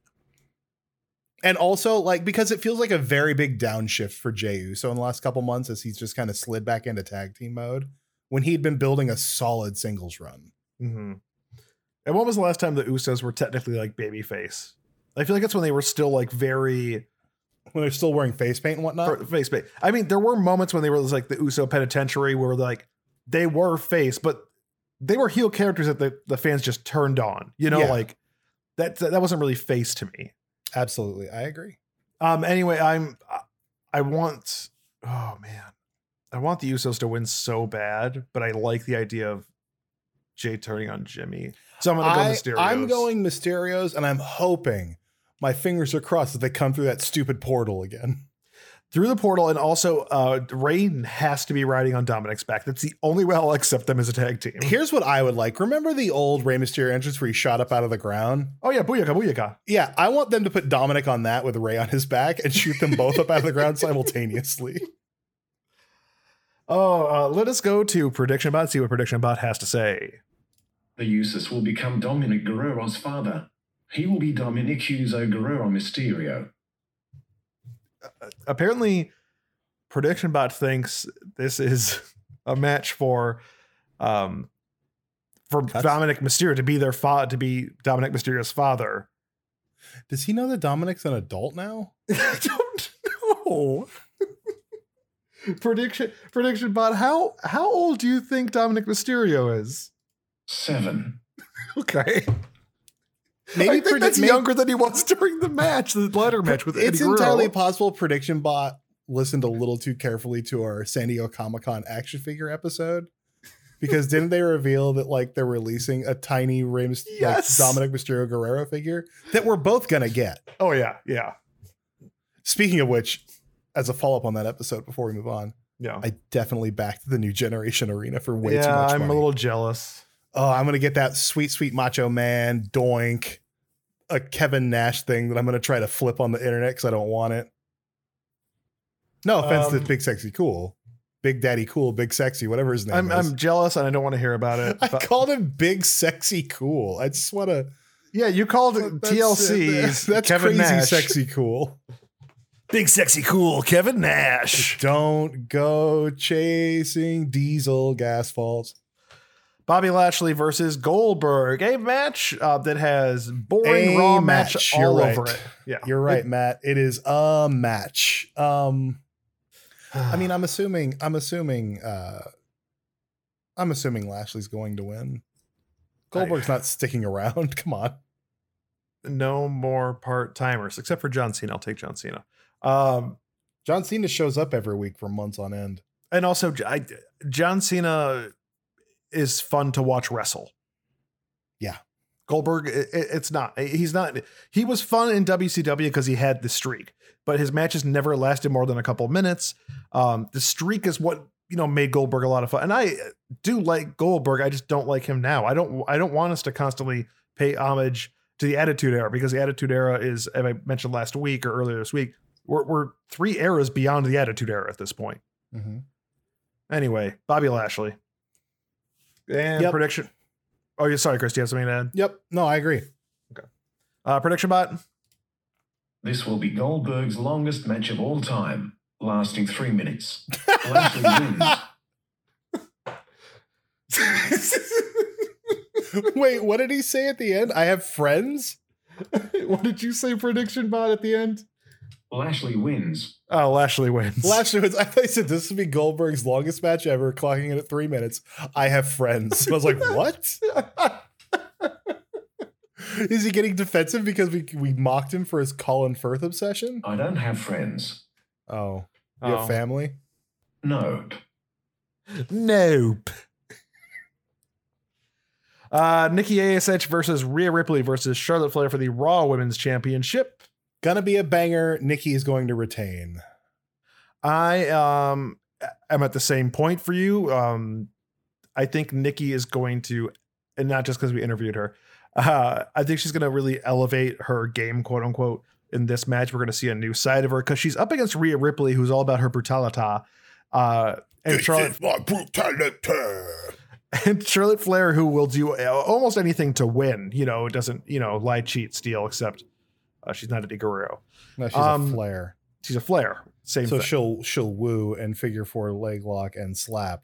And also, like, because it feels like a very big downshift for Jey Uso in the last couple months as he's just kind of slid back into tag team mode when he'd been building a solid singles run. Mm-hmm. And when was the last time the Usos were technically like babyface? I feel like it's when they were still like very When they're still wearing face paint and whatnot. for- face bait. I mean, there were moments when they were like the Uso Penitentiary where like they were face, but they were heel characters that the, the fans just turned on. You know, Yeah. like that that wasn't really face to me. Absolutely. I agree. Um. Anyway, I'm. I want. Oh man, I want the Usos to win so bad, but I like the idea of Jay turning on Jimmy. So I'm gonna go I, Mysterios. I'm going Mysterios, and I'm hoping, my fingers are crossed, that they come through that stupid portal again. through the portal, and also uh, Rain has to be riding on Dominic's back. That's the only way I'll accept them as a tag team. Here's what I would like. Remember the old Rey Mysterio entrance where he shot up out of the ground? Oh yeah, booyaka, booyaka. Yeah, I want them to put Dominic on that with Rey on his back and shoot them both up out of the ground simultaneously. Oh, uh, let us go to Prediction Bot, see what Prediction Bot has to say. The Usos will become Dominic Guerrero's father. He will be Dominic Uso Guerrero Mysterio. Apparently, Prediction Bot thinks this is a match for um for Cuts? Dominic Mysterio to be their father, to be Dominic Mysterio's father. Does he know that Dominic's an adult now? I don't know. prediction prediction Bot, how how old do you think Dominic Mysterio is? Seven. Okay. Maybe I think predi- that's may- younger than he was during the match, the ladder match with Eddie It's Guerrero. entirely possible Prediction Bot listened a little too carefully to our San Diego Comic-Con action figure episode. Because didn't they reveal that like they're releasing a tiny Rey Myst- Yes. like Dominic Mysterio Guerrero figure that we're both gonna get? Oh yeah, yeah, Speaking of which, as a follow-up on that episode before we move on, yeah. I definitely backed the New Generation Arena for way too yeah, much I'm money. a little jealous. Oh, I'm gonna get that sweet, sweet Macho Man doink, a Kevin Nash thing that I'm gonna try to flip on the internet because I don't want it. No offense Um, to Big Sexy Cool, Big Daddy Cool, Big Sexy, whatever his name I'm is. I'm jealous and I don't want to hear about it. I but- called him Big Sexy Cool. I just want to. yeah, you called it T L C's That's Kevin crazy, Nash. sexy cool. Big sexy cool Kevin Nash. Don't go chasing diesel gas faults. Bobby Lashley versus Goldberg, a match uh, that has boring A raw match, match, all you're over right. it. Yeah, You're right, Matt. It is a match. Um, I mean, I'm assuming. I'm assuming. Uh, I'm assuming Lashley's going to win. Goldberg's not sticking around. Come on. no more part timers except for John Cena. I'll take John Cena. Um, John Cena shows up every week for months on end. and also, I, John Cena is fun to watch wrestle. Yeah. Goldberg, it, it- it's not. He's not. He was fun in W C W because he had the streak, but his matches never lasted more than a couple minutes. Um, the streak is what you know made Goldberg a lot of fun, and I do like Goldberg. I just don't like him now. I don't. I don't want us to constantly pay homage to the Attitude Era because the Attitude Era is, as I mentioned last week or earlier this week, we're, we're three eras beyond the Attitude Era at this point. Mm-hmm. Anyway, Bobby Lashley. And Yep. prediction. Oh, yeah, sorry, Chris. Do you have something to add? Yep. No, I agree. Uh, prediction bot. This will be Goldberg's longest match of all time, lasting three minutes. Lashley wins. Wait, what did he say at the end? I have friends? What did you say, prediction bot, at the end? Lashley wins. Oh, Lashley wins. Lashley was, I thought he said this would be Goldberg's longest match ever, clocking in at three minutes. I have friends. I was like, what? Is he getting defensive because we we mocked him for his Colin Firth obsession? I don't have friends. Oh, you Oh. have family? Nope. Nope. Uh, Nikki A S H versus Rhea Ripley versus Charlotte Flair for the Raw Women's Championship. Gonna be a banger. Nikki is going to retain. I um am at the same point for you. Um, I think Nikki is going to, and not just because we interviewed her. Uh, I think she's going to really elevate her game, quote unquote, in this match. We're going to see a new side of her because she's up against Rhea Ripley, who's all about her brutality. Uh, and Charlotte, my brutality. and Charlotte Flair, who will do almost anything to win. You know, it doesn't, you know, lie, cheat, steal, except uh, she's not a Eddie Guerrero. No, she's Um, a Flair. She's a Flair. Same So thing. she'll she'll woo and figure four leg lock and slap.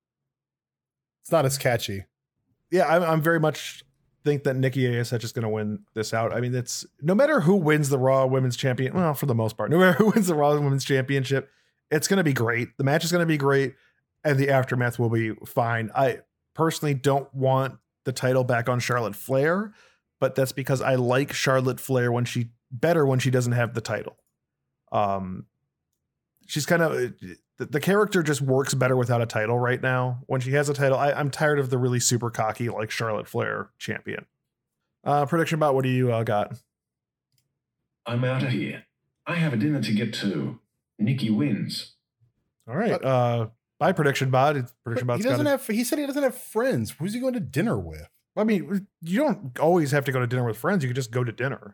It's not as catchy. Yeah, I'm, I'm very much think that Nikki A S H is going to win this out. I mean, it's no matter who wins the Raw Women's Champion. Well, for the most part, no matter who wins the Raw Women's Championship, it's going to be great. The match is going to be great, and the aftermath will be fine. I personally don't want the title back on Charlotte Flair, but that's because I like Charlotte Flair when she better when she doesn't have the title. Um, she's kind of the, the character just works better without a title right now. When she has a title, I, I'm tired of the really super cocky like Charlotte Flair champion. Uh, prediction about what do you uh, got? I'm out of here. I have a dinner to get to. Nikki wins. All right. Uh, my prediction bot. It's prediction But bot's he doesn't got it. have. He said he doesn't have friends. Who's he going to dinner with? I mean, you don't always have to go to dinner with friends. You could just go to dinner.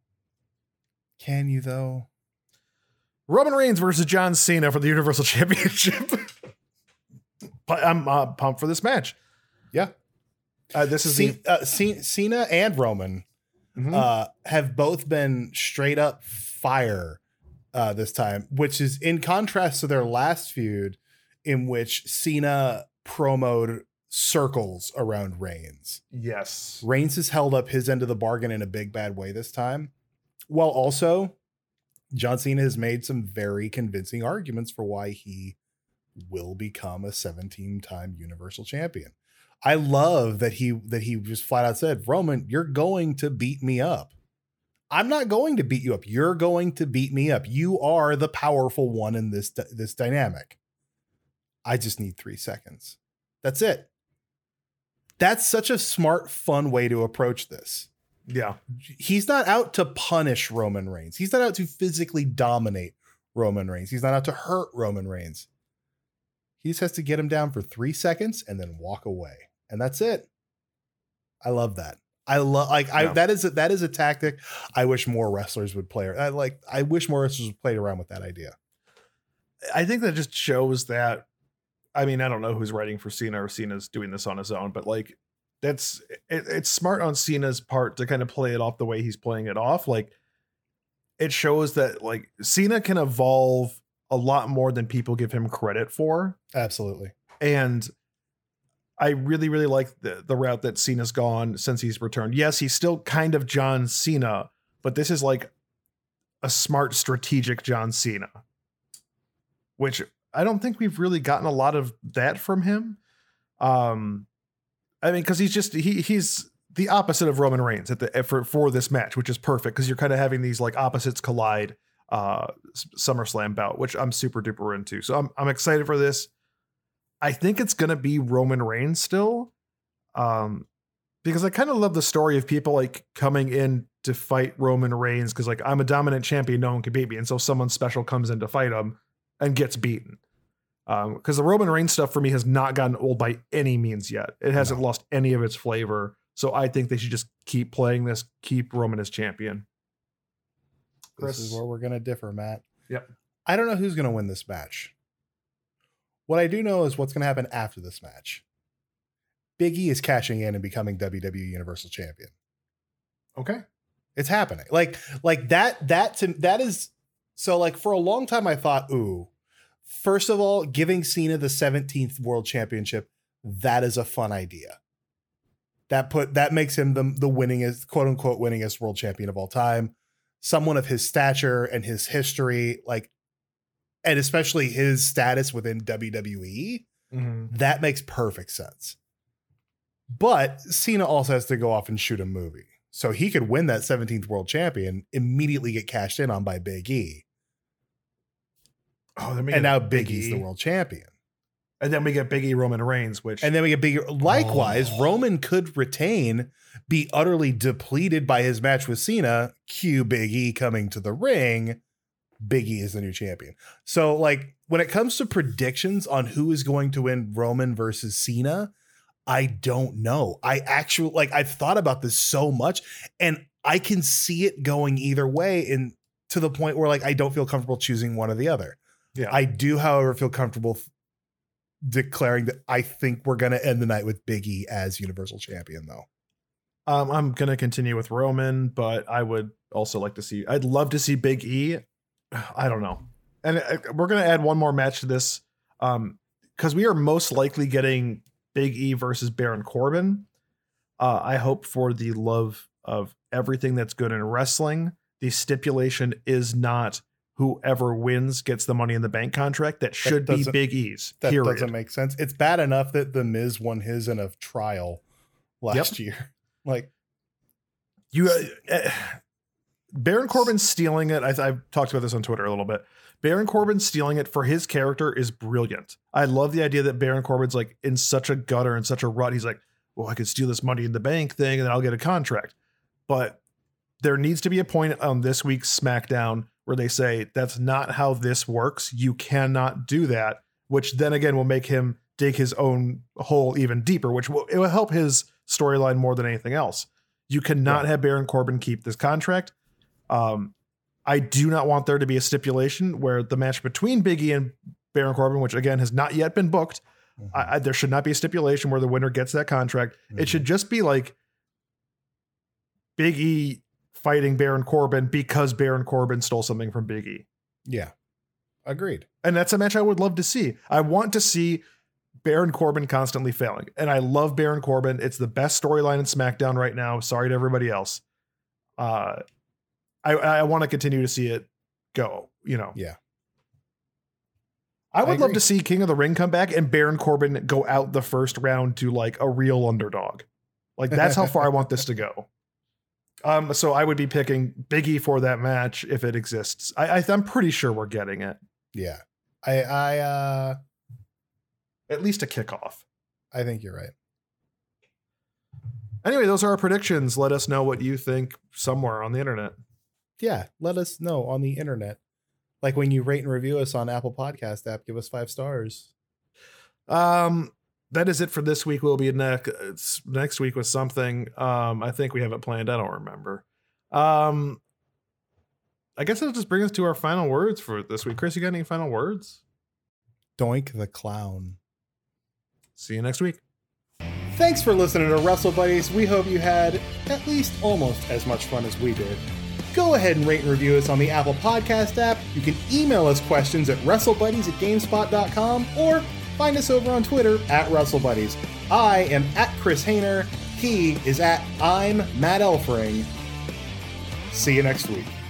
Can you though? Roman Reigns versus John Cena for the Universal Championship. But I'm uh, pumped for this match. Yeah. Uh, this is C- the uh, C- Cena and Roman Mhm. uh, have both been straight up fire uh, this time, which is in contrast to their last feud, in which Cena promoted circles around Reigns. yes. Reigns has held up his end of the bargain in a big bad way this time, while also John Cena has made some very convincing arguments for why he will become a seventeen-time Universal Champion. I love that he that he just flat out said, Roman, you're going to beat me up. I'm not going to beat you up. You're going to beat me up. You are the powerful one in this this dynamic. I just need three seconds. That's it. That's such a smart, fun way to approach this. Yeah. He's not out to punish Roman Reigns. He's not out to physically dominate Roman Reigns. He's not out to hurt Roman Reigns. He just has to get him down for three seconds and then walk away. And that's it. I love that. I love like I Yeah. that is a, that is a tactic I wish more wrestlers would play. I like I wish more wrestlers would play around with that idea. I think that just shows that. I mean, I don't know who's writing for Cena or Cena's doing this on his own, but like that's it, it's smart on Cena's part to kind of play it off the way he's playing it off. Like it shows that like Cena can evolve a lot more than people give him credit for. Absolutely. And I really, really like the, the route that Cena's gone since he's returned. Yes, he's still kind of John Cena, but this is like a smart, strategic John Cena, which I don't think we've really gotten a lot of that from him. Um, I mean, because he's just he he's the opposite of Roman Reigns at the for for this match, which is perfect because you're kind of having these like opposites collide uh SummerSlam bout, which I'm super duper into. So I'm I'm excited for this. I think it's gonna be Roman Reigns still. Um because I kind of love the story of people like coming in to fight Roman Reigns because like I'm a dominant champion, no one can beat me. And so someone special comes in to fight him and gets beaten. Um, because the Roman Reigns stuff for me has not gotten old by any means yet. It hasn't No. lost any of its flavor. So I think they should just keep playing this, keep Roman as champion. Chris? This is where we're going to differ, Matt. Yep. I don't know who's going to win this match. What I do know is what's going to happen after this match. Big E is cashing in and becoming W W E Universal Champion. Okay. It's happening. Like, like that, that, to, that is, so like for a long time I thought, ooh, first of all, giving Cena the seventeenth World Championship, that is a fun idea. That put that makes him the the winningest, quote unquote, winningest world champion of all time. Someone of his stature and his history, like, and especially his status within W W E, Mm-hmm. that makes perfect sense. But Cena also has to go off and shoot a movie. So he could win that seventeenth world champion, immediately get cashed in on by Big E. Oh, then we And get now Big Big E's E. the world champion. And then we get Big E Roman Reigns, which And then we get Big E. Likewise, Oh. Roman could retain, be utterly depleted by his match with Cena, cue Big E coming to the ring. Big E is the new champion. So, like, when it comes to predictions on who is going to win Roman versus Cena, I don't know. I actually, like, I've thought about this so much, and I can see it going either way, and to the point where, like, I don't feel comfortable choosing one or the other. Yeah. I do, however, feel comfortable f- declaring that I think we're going to end the night with Big E as Universal Champion, though. Um, I'm going to continue with Roman, but I would also like to see, I'd love to see Big E. I don't know. And uh, we're going to add one more match to this um, because we are most likely getting Big E versus Baron Corbin. Uh, I hope for the love of everything that's good in wrestling, the stipulation is not whoever wins gets the Money in the Bank contract. That should be doesn't- Big E's. That period. doesn't make sense. It's bad enough that The Miz won his in a trial last year. Like, You, uh, uh, Baron Corbin stealing it. I, I've talked about this on Twitter a little bit. Baron Corbin stealing it for his character is brilliant. I love the idea that Baron Corbin's like in such a gutter and such a rut. He's like, well, I could steal this Money in the Bank thing and then I'll get a contract. But there needs to be a point on this week's SmackDown where they say that's not how this works. You cannot do that, which then again will make him dig his own hole even deeper, which will, it will help his storyline more than anything else. You cannot Yeah. have Baron Corbin keep this contract. Um, I do not want there to be a stipulation where the match between Big E and Baron Corbin, which again has not yet been booked, mm-hmm. I, I, there should not be a stipulation where the winner gets that contract. Mhm. It should just be like Big E fighting Baron Corbin because Baron Corbin stole something from Big E. yeah, agreed. And that's a match I would love to see. I want to see Baron Corbin constantly failing. And I love Baron Corbin. It's the best storyline in SmackDown right now. Sorry to everybody else. Uh, I, I want to continue to see it go, you know. Yeah. I would I love agree. to see King of the Ring come back and Baron Corbin go out the first round to like a real underdog. Like that's how far I want this to go. Um, so I would be picking Big E for that match if it exists. I, I I'm pretty sure we're getting it. Yeah. I, I, uh, At least a kickoff. I think you're right. Anyway, those are our predictions. Let us know what you think somewhere on the internet. Yeah. Let us know on the internet. Like when you rate and review us on Apple Podcast app, give us five stars. Um, that is it for this week. We'll be next next week with something. Um, I think we have it planned. I don't remember. Um, I guess it'll just bring us to our final words for this week. Chris, you got any final words? Doink the Clown. See you next week. Thanks for listening to Wrestle Buddies. We hope you had at least almost as much fun as we did. Go ahead and rate and review us on the Apple Podcast app. You can email us questions at wrestlebuddies at gamespot dot com or find us over on Twitter at WrestleBuddies. I am at Chris Hayner. He is at I'm Matt Elfring. See you next week.